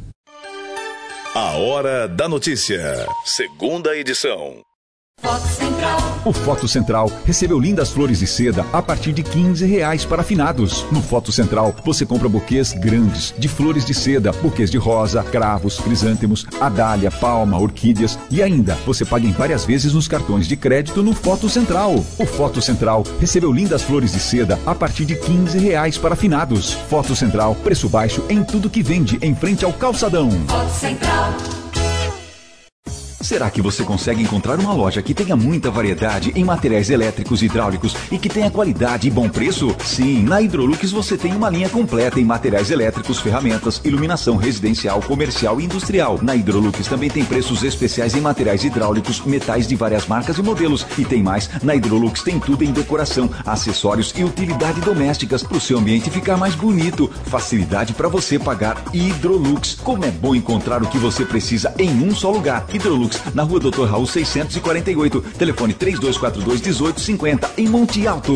A Hora da Notícia, segunda edição. Foto Central. O Foto Central recebeu lindas flores de seda a partir de quinze reais para finados. No Foto Central, você compra buquês grandes de flores de seda, buquês de rosa, cravos, crisântemos, adália, palma, orquídeas e ainda você paga em várias vezes nos cartões de crédito no Foto Central. O Foto Central recebeu lindas flores de seda a partir de quinze reais para finados. Foto Central, preço baixo em tudo que vende em frente ao calçadão. Foto Central. Será que você consegue encontrar uma loja que tenha muita variedade em materiais elétricos e hidráulicos e que tenha qualidade e bom preço? Sim, na Hidrolux você tem uma linha completa em materiais elétricos, ferramentas, iluminação residencial, comercial e industrial. Na Hidrolux também tem preços especiais em materiais hidráulicos, metais de várias marcas e modelos. E tem mais, na Hidrolux tem tudo em decoração, acessórios e utilidade domésticas para o seu ambiente ficar mais bonito. Facilidade para você pagar. Hidrolux. Como é bom encontrar o que você precisa em um só lugar. Hidrolux, na rua doutor Raul seiscentos e quarenta e oito, telefone três dois quatro dois, um oito cinco zero, em Monte Alto.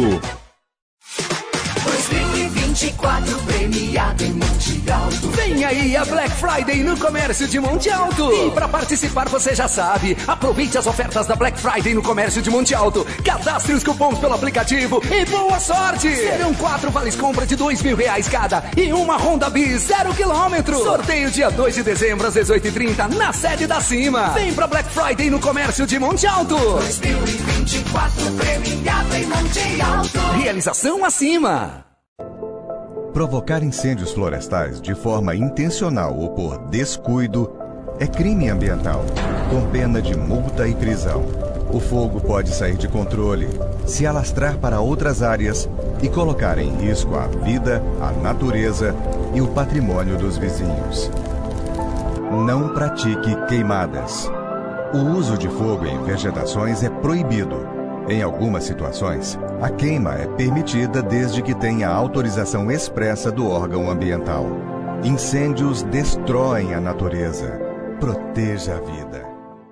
dois mil e vinte e quatro premiado em Monte Alto. Vem aí a Black Friday no comércio de Monte Alto. E para participar você já sabe, aproveite as ofertas da Black Friday no comércio de Monte Alto. Cadastre os cupons pelo aplicativo e boa sorte. Serão quatro vales compra de dois mil reais cada e uma Honda Bis zero quilômetro. Sorteio dia dois de dezembro às dezoito e trinta na sede da Cima. Vem pra Black Friday no comércio de Monte Alto. dois mil e vinte e quatro premiado em Monte Alto. Realização acima. Provocar incêndios florestais de forma intencional ou por descuido é crime ambiental, com pena de multa e prisão. O fogo pode sair de controle, se alastrar para outras áreas e colocar em risco a vida, a natureza e o patrimônio dos vizinhos. Não pratique queimadas. O uso de fogo em vegetações é proibido. Em algumas situações, a queima é permitida desde que tenha autorização expressa do órgão ambiental. Incêndios destroem a natureza. Proteja a vida.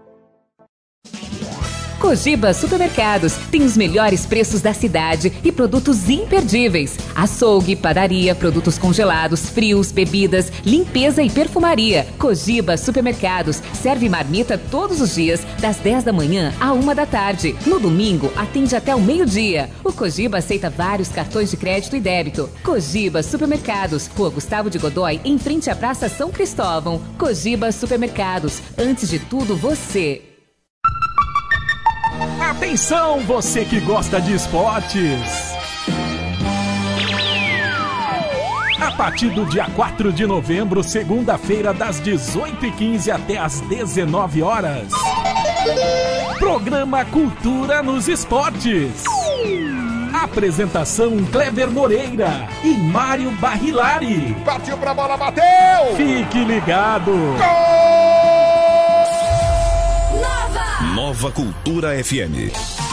Cogiba Supermercados tem os melhores preços da cidade e produtos imperdíveis. Açougue, padaria, produtos congelados, frios, bebidas, limpeza e perfumaria. Cogiba Supermercados serve marmita todos os dias, das dez da manhã à uma da tarde. No domingo, atende até o meio-dia. O Cogiba aceita vários cartões de crédito e débito. Cogiba Supermercados, Rua Gustavo de Godói, em frente à Praça São Cristóvão. Cogiba Supermercados, antes de tudo você. Atenção, você que gosta de esportes! A partir do dia quatro de novembro, segunda-feira, das dezoito e quinze até as dezenove horas. Programa Cultura nos Esportes. Apresentação Clever Moreira e Mário Barrilari. Partiu pra bola, bateu! Fique ligado! Gol! Nova Cultura F M.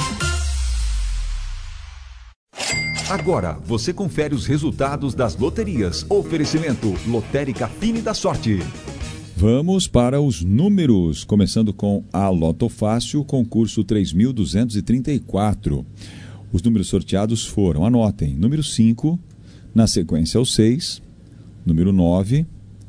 Agora você confere os resultados das loterias. Oferecimento Lotérica Fine da Sorte. Vamos para os números, começando com a Loto Fácil, concurso três mil duzentos e trinta e quatro. Os números sorteados foram, anotem, número cinco, na sequência o seis, número nove,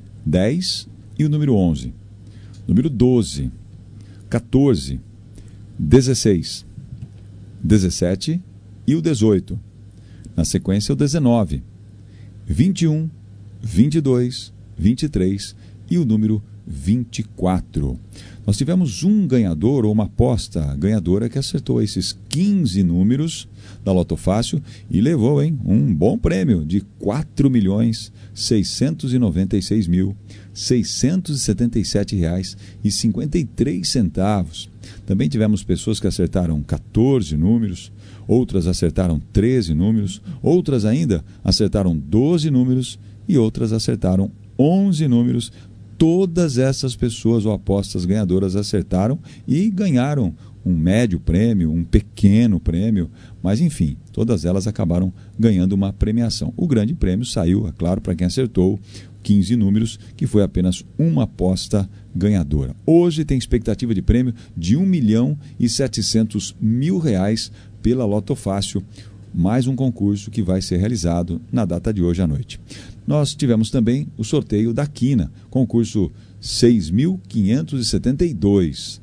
dez e o número onze. Número doze, quatorze, dezesseis, dezessete e o dezoito. Na sequência, o dezenove, vinte e um, vinte e dois, vinte e três e o número vinte e quatro. Nós tivemos um ganhador ou uma aposta ganhadora que acertou esses quinze números da Loto Fácil e levou, hein, um bom prêmio de quatro milhões seiscentos e noventa e seis mil seiscentos e setenta e sete reais e cinquenta e três centavos. Também tivemos pessoas que acertaram quatorze números, outras acertaram treze números, outras ainda acertaram doze números e outras acertaram onze números. Todas essas pessoas ou apostas ganhadoras acertaram e ganharam um médio prêmio, um pequeno prêmio, mas enfim, todas elas acabaram ganhando uma premiação. O grande prêmio saiu, é claro, para quem acertou quinze números, que foi apenas uma aposta ganhadora. Hoje tem expectativa de prêmio de um milhão e setecentos mil reais pela Loto Fácil, mais um concurso que vai ser realizado na data de hoje à noite. Nós tivemos também o sorteio da Quina, concurso seis mil quinhentos e setenta e dois.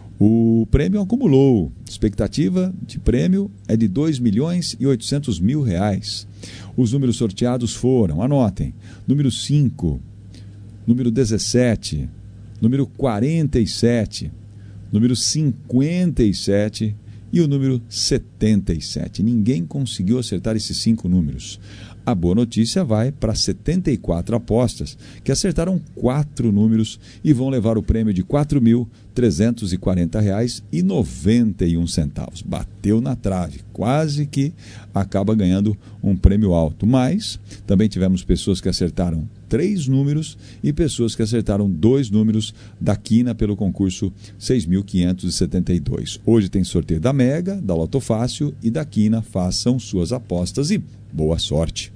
O prêmio acumulou, expectativa de prêmio é de dois milhões e oitocentos mil reais. Os números sorteados foram, anotem, número cinco, número dezessete, número quarenta e sete, número cinquenta e sete e o número setenta e sete. Ninguém conseguiu acertar esses cinco números. A boa notícia vai para setenta e quatro apostas que acertaram quatro números e vão levar o prêmio de quatro mil trezentos e quarenta reais e noventa e um centavos. Bateu na trave, quase que acaba ganhando um prêmio alto. Mas também tivemos pessoas que acertaram três números e pessoas que acertaram dois números da Quina pelo concurso seis mil quinhentos e setenta e dois. Hoje tem sorteio da Mega, da Loto Fácil e da Quina. Façam suas apostas e boa sorte.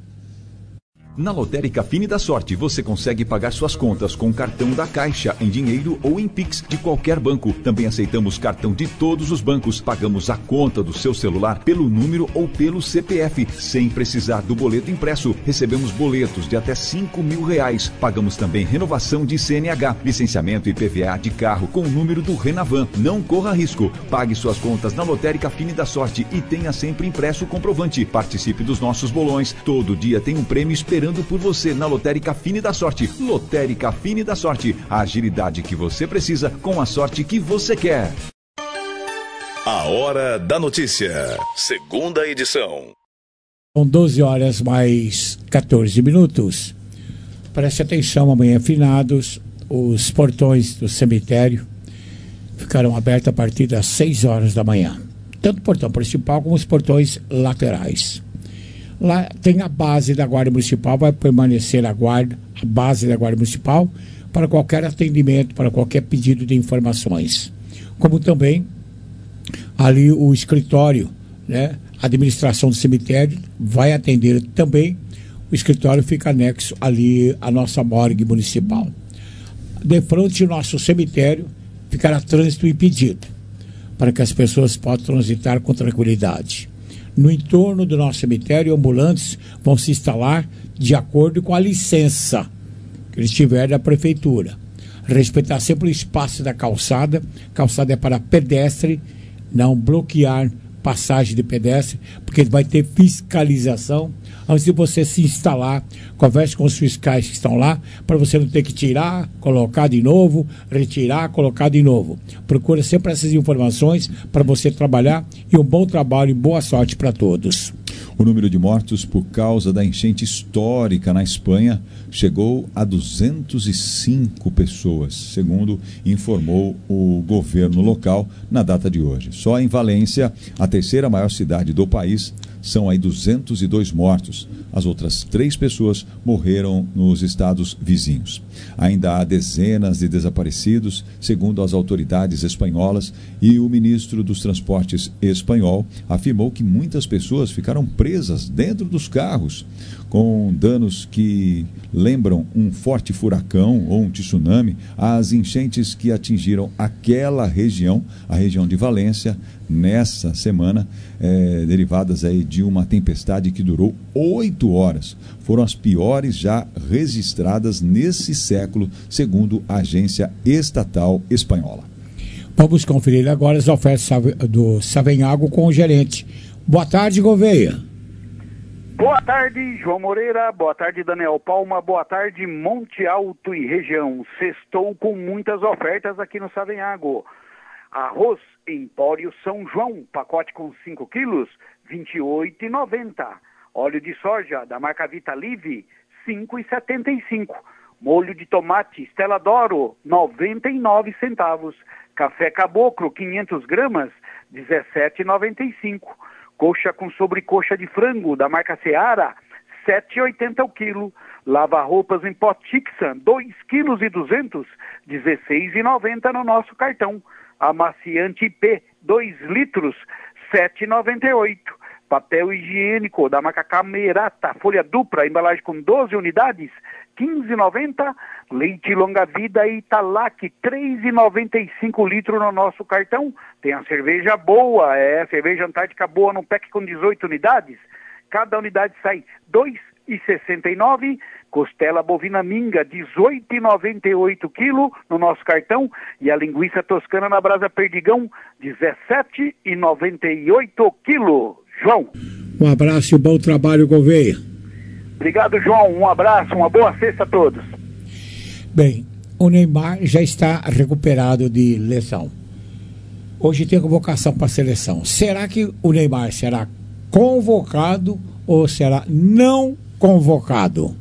Na Lotérica Fine da Sorte, você consegue pagar suas contas com cartão da Caixa, em dinheiro ou em Pix de qualquer banco. Também aceitamos cartão de todos os bancos. Pagamos a conta do seu celular pelo número ou pelo C P F, sem precisar do boleto impresso. Recebemos boletos de até cinco mil reais. Pagamos também renovação de C N H, licenciamento e I P V A de carro com o número do Renavan. Não corra risco. Pague suas contas na Lotérica Fine da Sorte e tenha sempre impresso o comprovante. Participe dos nossos bolões. Todo dia tem um prêmio esperando por você na Lotérica Fine da Sorte. Lotérica Fine da Sorte. A agilidade que você precisa com a sorte que você quer. A Hora da Notícia. Segunda edição. São doze horas mais quatorze minutos. Preste atenção, amanhã, finados. os portões do cemitério ficarão abertos a partir das seis horas da manhã. Tanto o portão principal como os portões laterais. Lá tem a base da Guarda Municipal, vai permanecer a guarda, a base da Guarda Municipal, para qualquer atendimento, para qualquer pedido de informações. Como também ali o escritório, né, a administração do cemitério vai atender também. O escritório fica anexo ali à nossa morgue municipal. De frente ao nosso cemitério ficará trânsito impedido, para que as pessoas possam transitar com tranquilidade. No entorno do nosso cemitério, ambulantes vão se instalar de acordo com a licença que eles tiverem da prefeitura. Respeitar sempre o espaço da calçada. Calçada é para pedestre, não bloquear passagem de pedestre, porque vai ter fiscalização. Antes de você se instalar, converse com os fiscais que estão lá, para você não ter que tirar, colocar de novo, retirar, colocar de novo. Procura sempre essas informações para você trabalhar, e um bom trabalho e boa sorte para todos. O número de mortos por causa da enchente histórica na Espanha chegou a duzentas e cinco pessoas, segundo informou o governo local na data de hoje. Só em Valência, a terceira maior cidade do país, são aí duzentos e dois mortos. As outras três pessoas morreram nos estados vizinhos. Ainda há dezenas de desaparecidos, segundo as autoridades espanholas, e o ministro dos Transportes espanhol afirmou que muitas pessoas ficaram presas dentro dos carros, com danos que lembram um forte furacão ou um tsunami. As enchentes que atingiram aquela região, a região de Valência, nessa semana, é, derivadas aí de uma tempestade que durou oito horas. Foram as piores já registradas nesse século, segundo a agência estatal espanhola. Vamos conferir agora as ofertas do Savenhago com o gerente. Boa tarde, Gouveia. Boa tarde, João Moreira. Boa tarde, Daniel Palma. Boa tarde, Monte Alto e região. Sextou com muitas ofertas aqui no Savenhago. Arroz Empório São João, pacote com cinco quilos, vinte e oito reais e noventa centavos. Óleo de soja da marca Vitalive, cinco reais e setenta e cinco centavos. Molho de tomate Stella D'Oro, noventa e nove centavos. Café Caboclo, quinhentas gramas, dezessete reais e noventa e cinco centavos. Coxa com sobrecoxa de frango da marca Seara, sete reais e oitenta centavos o quilo. Lava-roupas em pó Tixan, dois quilos e duzentos, dezesseis reais e noventa centavos no nosso cartão. Amaciante I P, dois litros, sete reais e noventa e oito centavos. Papel higiênico da marca Camerata, folha dupla, embalagem com doze unidades, quinze reais e noventa centavos. Leite Longa Vida Italac, três reais e noventa e cinco litros no nosso cartão. Tem a cerveja boa, é cerveja Antártica boa no pack com dezoito unidades. Cada unidade sai dois reais e sessenta e nove centavos. Costela bovina minga, dezoito reais e noventa e oito quilos no nosso cartão. E a linguiça toscana na brasa Perdigão, dezessete reais e noventa e oito quilos. João. Um abraço e bom trabalho, Gouveia. Obrigado, João. Um abraço, uma boa sexta a todos. Bem, o Neymar já está recuperado de lesão. Hoje tem convocação para a seleção. Será que o Neymar será convocado ou será não convocado?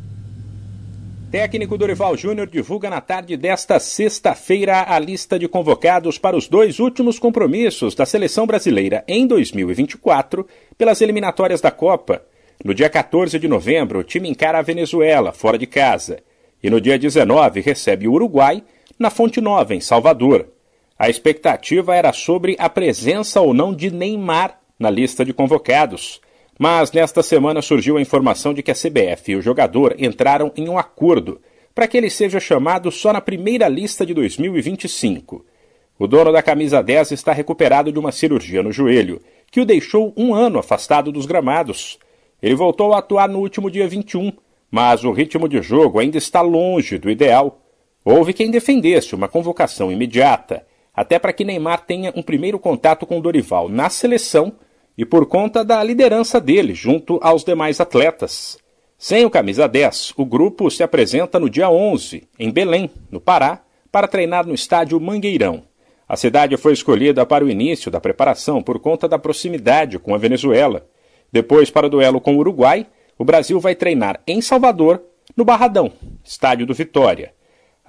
Técnico Dorival Júnior divulga na tarde desta sexta-feira a lista de convocados para os dois últimos compromissos da seleção brasileira em dois mil e vinte e quatro pelas eliminatórias da Copa. No dia quatorze de novembro, o time encara a Venezuela, fora de casa. E no dia dezenove recebe o Uruguai, na Fonte Nova, em Salvador. A expectativa era sobre a presença ou não de Neymar na lista de convocados. Mas nesta semana surgiu a informação de que a C B F e o jogador entraram em um acordo para que ele seja chamado só na primeira lista de dois mil e vinte e cinco. O dono da camisa dez está recuperado de uma cirurgia no joelho, que o deixou um ano afastado dos gramados. Ele voltou a atuar no último dia vinte e um, mas o ritmo de jogo ainda está longe do ideal. Houve quem defendesse uma convocação imediata, até para que Neymar tenha um primeiro contato com Dorival na seleção e por conta da liderança dele junto aos demais atletas. Sem o camisa dez, o grupo se apresenta no dia onze, em Belém, no Pará, para treinar no estádio Mangueirão. A cidade foi escolhida para o início da preparação por conta da proximidade com a Venezuela. Depois, para o duelo com o Uruguai, o Brasil vai treinar em Salvador, no Barradão, estádio do Vitória.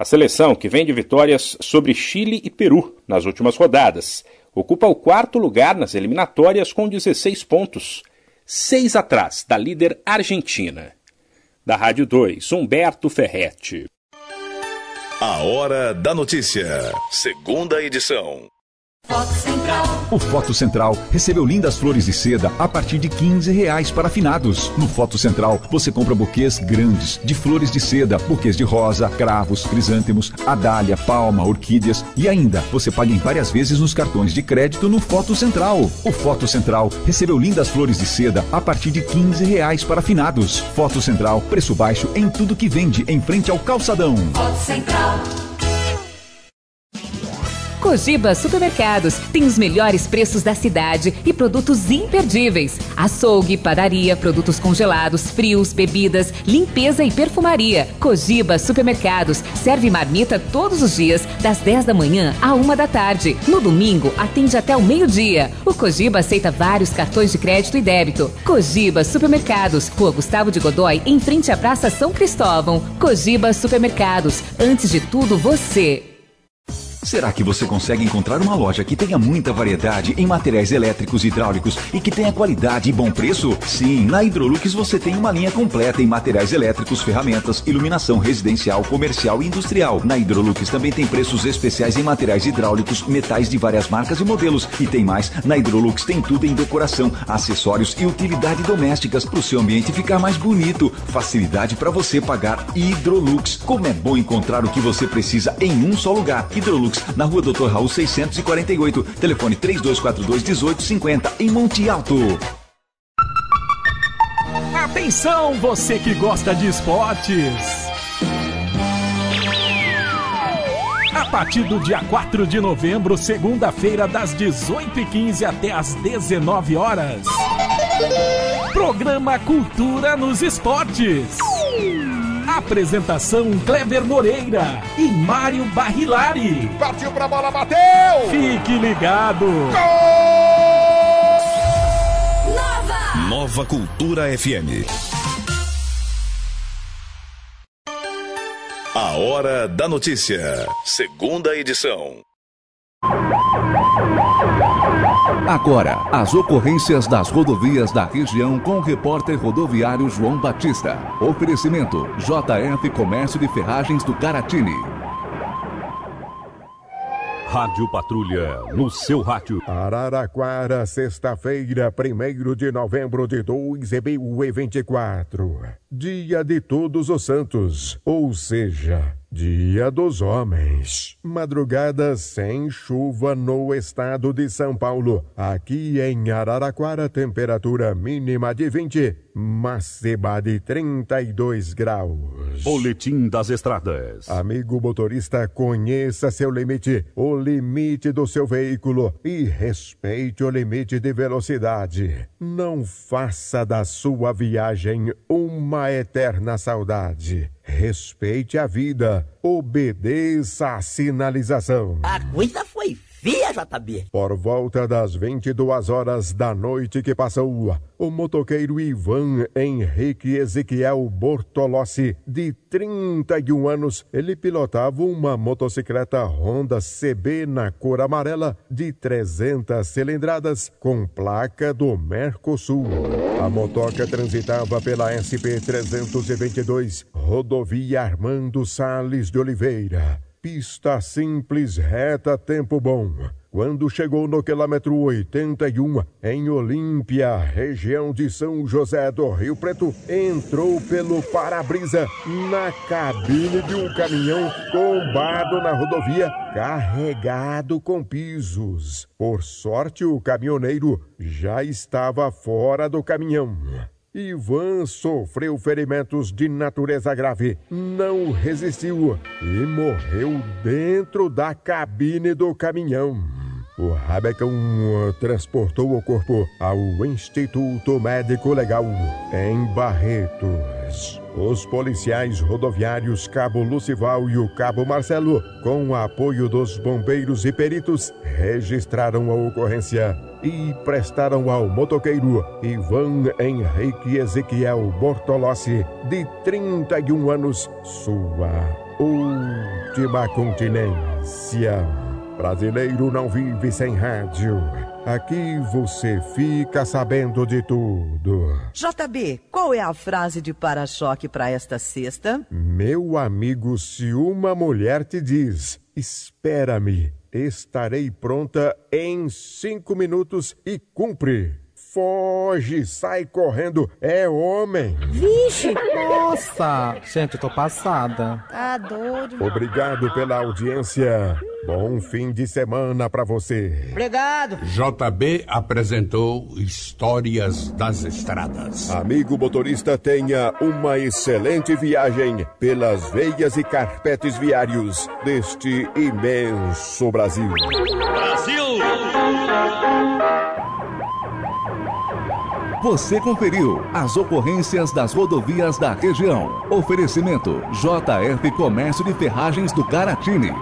A seleção, que vem de vitórias sobre Chile e Peru nas últimas rodadas, ocupa o quarto lugar nas eliminatórias com dezesseis pontos, seis atrás da líder Argentina. Da Rádio dois, Humberto Ferretti. A Hora da Notícia, segunda edição. Foto Central. O Foto Central recebeu lindas flores de seda a partir de quinze reais para finados. No Foto Central você compra buquês grandes de flores de seda, buquês de rosa, cravos, crisântemos, adália, palma, orquídeas e ainda você paga em várias vezes nos cartões de crédito no Foto Central. O Foto Central recebeu lindas flores de seda a partir de quinze reais para finados. Foto Central, preço baixo em tudo que vende em frente ao calçadão. Foto Central. Cogiba Supermercados tem os melhores preços da cidade e produtos imperdíveis. Açougue, padaria, produtos congelados, frios, bebidas, limpeza e perfumaria. Cogiba Supermercados serve marmita todos os dias, das dez da manhã à uma da tarde. No domingo, atende até o meio-dia. O Cogiba aceita vários cartões de crédito e débito. Cogiba Supermercados, Rua Gustavo de Godoy, em frente à Praça São Cristóvão. Cogiba Supermercados, antes de tudo você. Será que você consegue encontrar uma loja que tenha muita variedade em materiais elétricos e hidráulicos e que tenha qualidade e bom preço? Sim, na Hidrolux você tem uma linha completa em materiais elétricos, ferramentas, iluminação residencial, comercial e industrial. Na Hidrolux também tem preços especiais em materiais hidráulicos, metais de várias marcas e modelos. E tem mais, na Hidrolux tem tudo em decoração, acessórios e utilidade domésticas para o seu ambiente ficar mais bonito. Facilidade para você pagar. Hidrolux. Como é bom encontrar o que você precisa em um só lugar. Hidrolux, na Rua doutor Raul seiscentos e quarenta e oito, telefone três dois quatro dois, um oito cinco zero, em Monte Alto. Atenção, você que gosta de esportes! A partir do dia quatro de novembro, segunda-feira, das dezoito e quinze até as dezenove horas. Programa Cultura nos Esportes. Apresentação Kleber Moreira e Mário Barrilari. Partiu pra bola, bateu! Fique ligado! Gol! Nova! Nova Cultura F M. A Hora da Notícia, segunda edição. Agora, as ocorrências das rodovias da região com o repórter rodoviário João Batista. Oferecimento J F Comércio de Ferragens do Caratini. Rádio Patrulha, no seu rádio. Araraquara, sexta-feira, primeiro de novembro de dois mil e vinte e quatro. Dia de Todos os Santos, ou seja, Dia dos Homens. Madrugada sem chuva no estado de São Paulo. Aqui em Araraquara, temperatura mínima de vinte, máxima de trinta e dois graus. Boletim das Estradas. Amigo motorista, conheça seu limite, o limite do seu veículo e respeite o limite de velocidade. Não faça da sua viagem uma eterna saudade. Respeite a vida, obedeça à sinalização. A coisa foi feia, J B. Por volta das vinte e duas horas da noite que passou, o motoqueiro Ivan Henrique Ezequiel Bortolossi, de trinta e um anos, ele pilotava uma motocicleta Honda C B na cor amarela de trezentas cilindradas com placa do Mercosul. A motoca transitava pela S P trezentos e vinte e dois, rodovia Armando Salles de Oliveira. Pista simples, reta, tempo bom. Quando chegou no quilômetro oitenta e um, em Olímpia, região de São José do Rio Preto, entrou pelo para-brisa na cabine de um caminhão tombado na rodovia, carregado com pisos. Por sorte, o caminhoneiro já estava fora do caminhão. Ivan sofreu ferimentos de natureza grave, não resistiu e morreu dentro da cabine do caminhão. O Rabecão transportou o corpo ao Instituto Médico Legal em Barretos. Os policiais rodoviários Cabo Lucival e o Cabo Marcelo, com o apoio dos bombeiros e peritos, registraram a ocorrência e prestaram ao motoqueiro Ivan Henrique Ezequiel Bortolossi, de trinta e um anos, sua última continência. Brasileiro não vive sem rádio. Aqui você fica sabendo de tudo. J B, qual é a frase de para-choque para esta sexta? Meu amigo, se uma mulher te diz, espera-me, estarei pronta em cinco minutos e cumpre. Foge, sai correndo, é homem. Vixe! Nossa! Gente, eu tô passada. Tá doido. Obrigado pela audiência. Bom fim de semana pra você. Obrigado. J B apresentou Histórias das Estradas. Amigo motorista, tenha uma excelente viagem pelas veias e carpetes viários deste imenso Brasil. Brasil! Você conferiu as ocorrências das rodovias da região. Oferecimento J F Comércio de Ferragens do Garatini.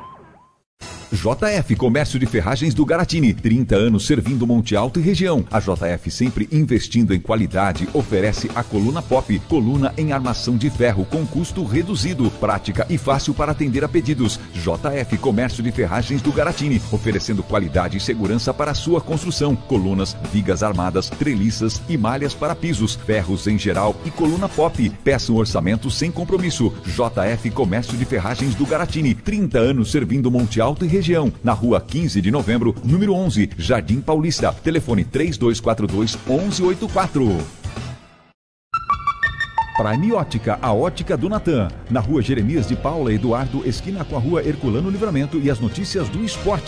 J F Comércio de Ferragens do Garatini, trinta anos servindo Monte Alto e região. A J F, sempre investindo em qualidade, oferece a coluna pop, coluna em armação de ferro com custo reduzido, prática e fácil para atender a pedidos. J F Comércio de Ferragens do Garatini, oferecendo qualidade e segurança para a sua construção. Colunas, vigas armadas, treliças e malhas para pisos, ferros em geral e coluna pop. Peça um orçamento sem compromisso. J F Comércio de Ferragens do Garatini, trinta anos servindo Monte Alto e região. Na rua quinze de novembro, número onze, Jardim Paulista. Telefone três dois quatro dois, um um oito quatro. Prime Ótica, a ótica do Natan. Na rua Jeremias de Paula Eduardo, esquina com a rua Herculano Livramento, e as notícias do esporte.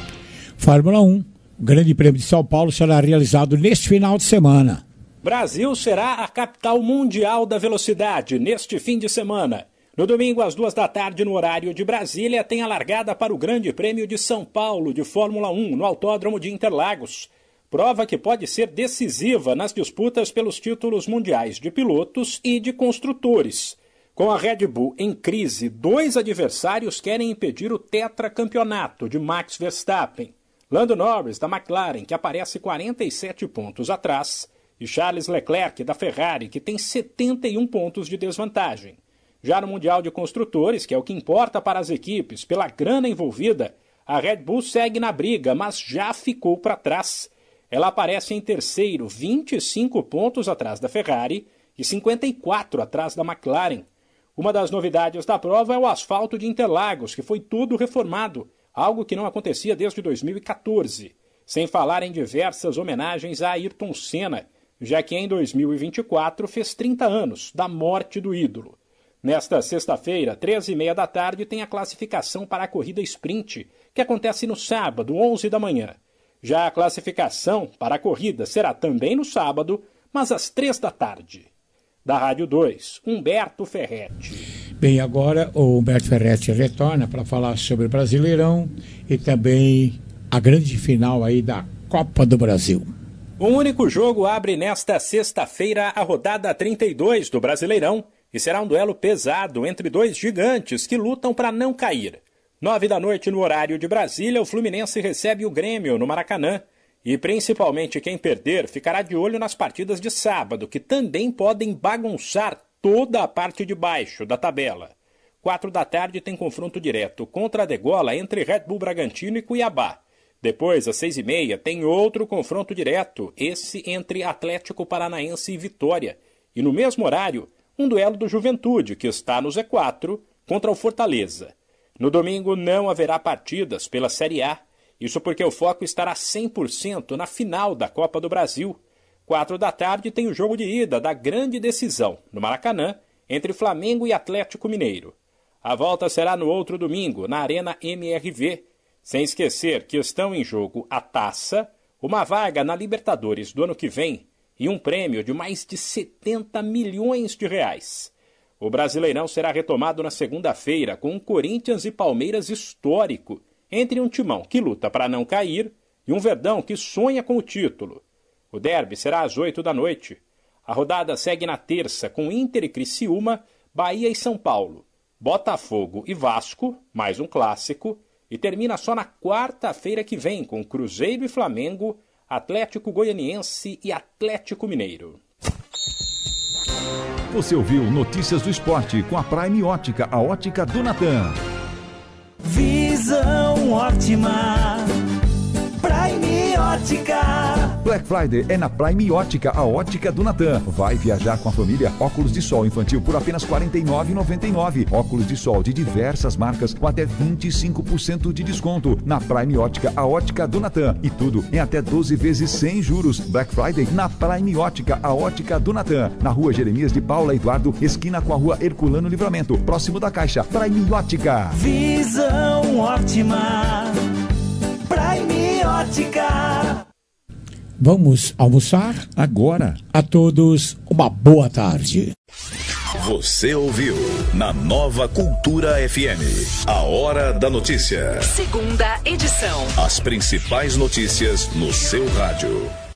Fórmula um. O Grande Prêmio de São Paulo será realizado neste final de semana. Brasil será a capital mundial da velocidade neste fim de semana. No domingo, às duas da tarde, no horário de Brasília, tem a largada para o Grande Prêmio de São Paulo de Fórmula um, no Autódromo de Interlagos. Prova que pode ser decisiva nas disputas pelos títulos mundiais de pilotos e de construtores. Com a Red Bull em crise, dois adversários querem impedir o tetracampeonato de Max Verstappen. Lando Norris, da McLaren, que aparece quarenta e sete pontos atrás, e Charles Leclerc, da Ferrari, que tem setenta e um pontos de desvantagem. Já no Mundial de Construtores, que é o que importa para as equipes, pela grana envolvida, a Red Bull segue na briga, mas já ficou para trás. Ela aparece em terceiro, vinte e cinco pontos atrás da Ferrari e cinquenta e quatro atrás da McLaren. Uma das novidades da prova é o asfalto de Interlagos, que foi todo reformado, algo que não acontecia desde dois mil e quatorze. Sem falar em diversas homenagens a Ayrton Senna, já que em dois mil e vinte e quatro fez trinta anos da morte do ídolo. Nesta sexta-feira, treze e meia da tarde, tem a classificação para a corrida sprint, que acontece no sábado, onze da manhã. Já a classificação para a corrida será também no sábado, mas às três da tarde. Da Rádio dois, Humberto Ferretti. Bem, agora o Humberto Ferretti retorna para falar sobre o Brasileirão e também a grande final aí da Copa do Brasil. Um único jogo abre nesta sexta-feira a rodada trinta e dois do Brasileirão, e será um duelo pesado entre dois gigantes que lutam para não cair. Nove da noite no horário de Brasília, o Fluminense recebe o Grêmio no Maracanã. E principalmente quem perder ficará de olho nas partidas de sábado, que também podem bagunçar toda a parte de baixo da tabela. Quatro da tarde tem confronto direto contra a degola entre Red Bull Bragantino e Cuiabá. Depois, às seis e meia, tem outro confronto direto, esse entre Atlético Paranaense e Vitória. E no mesmo horário, um duelo do Juventude, que está no Z quatro, contra o Fortaleza. No domingo não haverá partidas pela Série A, isso porque o foco estará cem por cento na final da Copa do Brasil. Quatro da tarde tem o jogo de ida da grande decisão, no Maracanã, entre Flamengo e Atlético Mineiro. A volta será no outro domingo, na Arena M R V, sem esquecer que estão em jogo a taça, uma vaga na Libertadores do ano que vem, e um prêmio de mais de setenta milhões de reais. O Brasileirão será retomado na segunda-feira com um Corinthians e Palmeiras histórico, entre um Timão que luta para não cair e um Verdão que sonha com o título. O derby será às oito da noite. A rodada segue na terça com Inter e Criciúma, Bahia e São Paulo, Botafogo e Vasco, mais um clássico, e termina só na quarta-feira que vem com Cruzeiro e Flamengo, Atlético Goianiense e Atlético Mineiro. Você ouviu Notícias do Esporte com a Prime Ótica, a ótica do Natan. Visão ótima, Prime Ótica. Black Friday é na Prime Ótica, a ótica do Natan. Vai viajar com a família? Óculos de sol infantil por apenas quarenta e nove reais e noventa e nove centavos. Óculos de sol de diversas marcas com até vinte e cinco por cento de desconto. Na Prime Ótica, a ótica do Natan. E tudo em até doze vezes sem juros. Black Friday na Prime Ótica, a ótica do Natan. Na rua Jeremias de Paula Eduardo, esquina com a rua Herculano Livramento, próximo da Caixa. Prime Ótica. Visão ótima, Prime Ótica. Vamos almoçar? Agora. A todos, uma boa tarde. Você ouviu na Nova Cultura F M, a Hora da Notícia. Segunda edição. As principais notícias no seu rádio.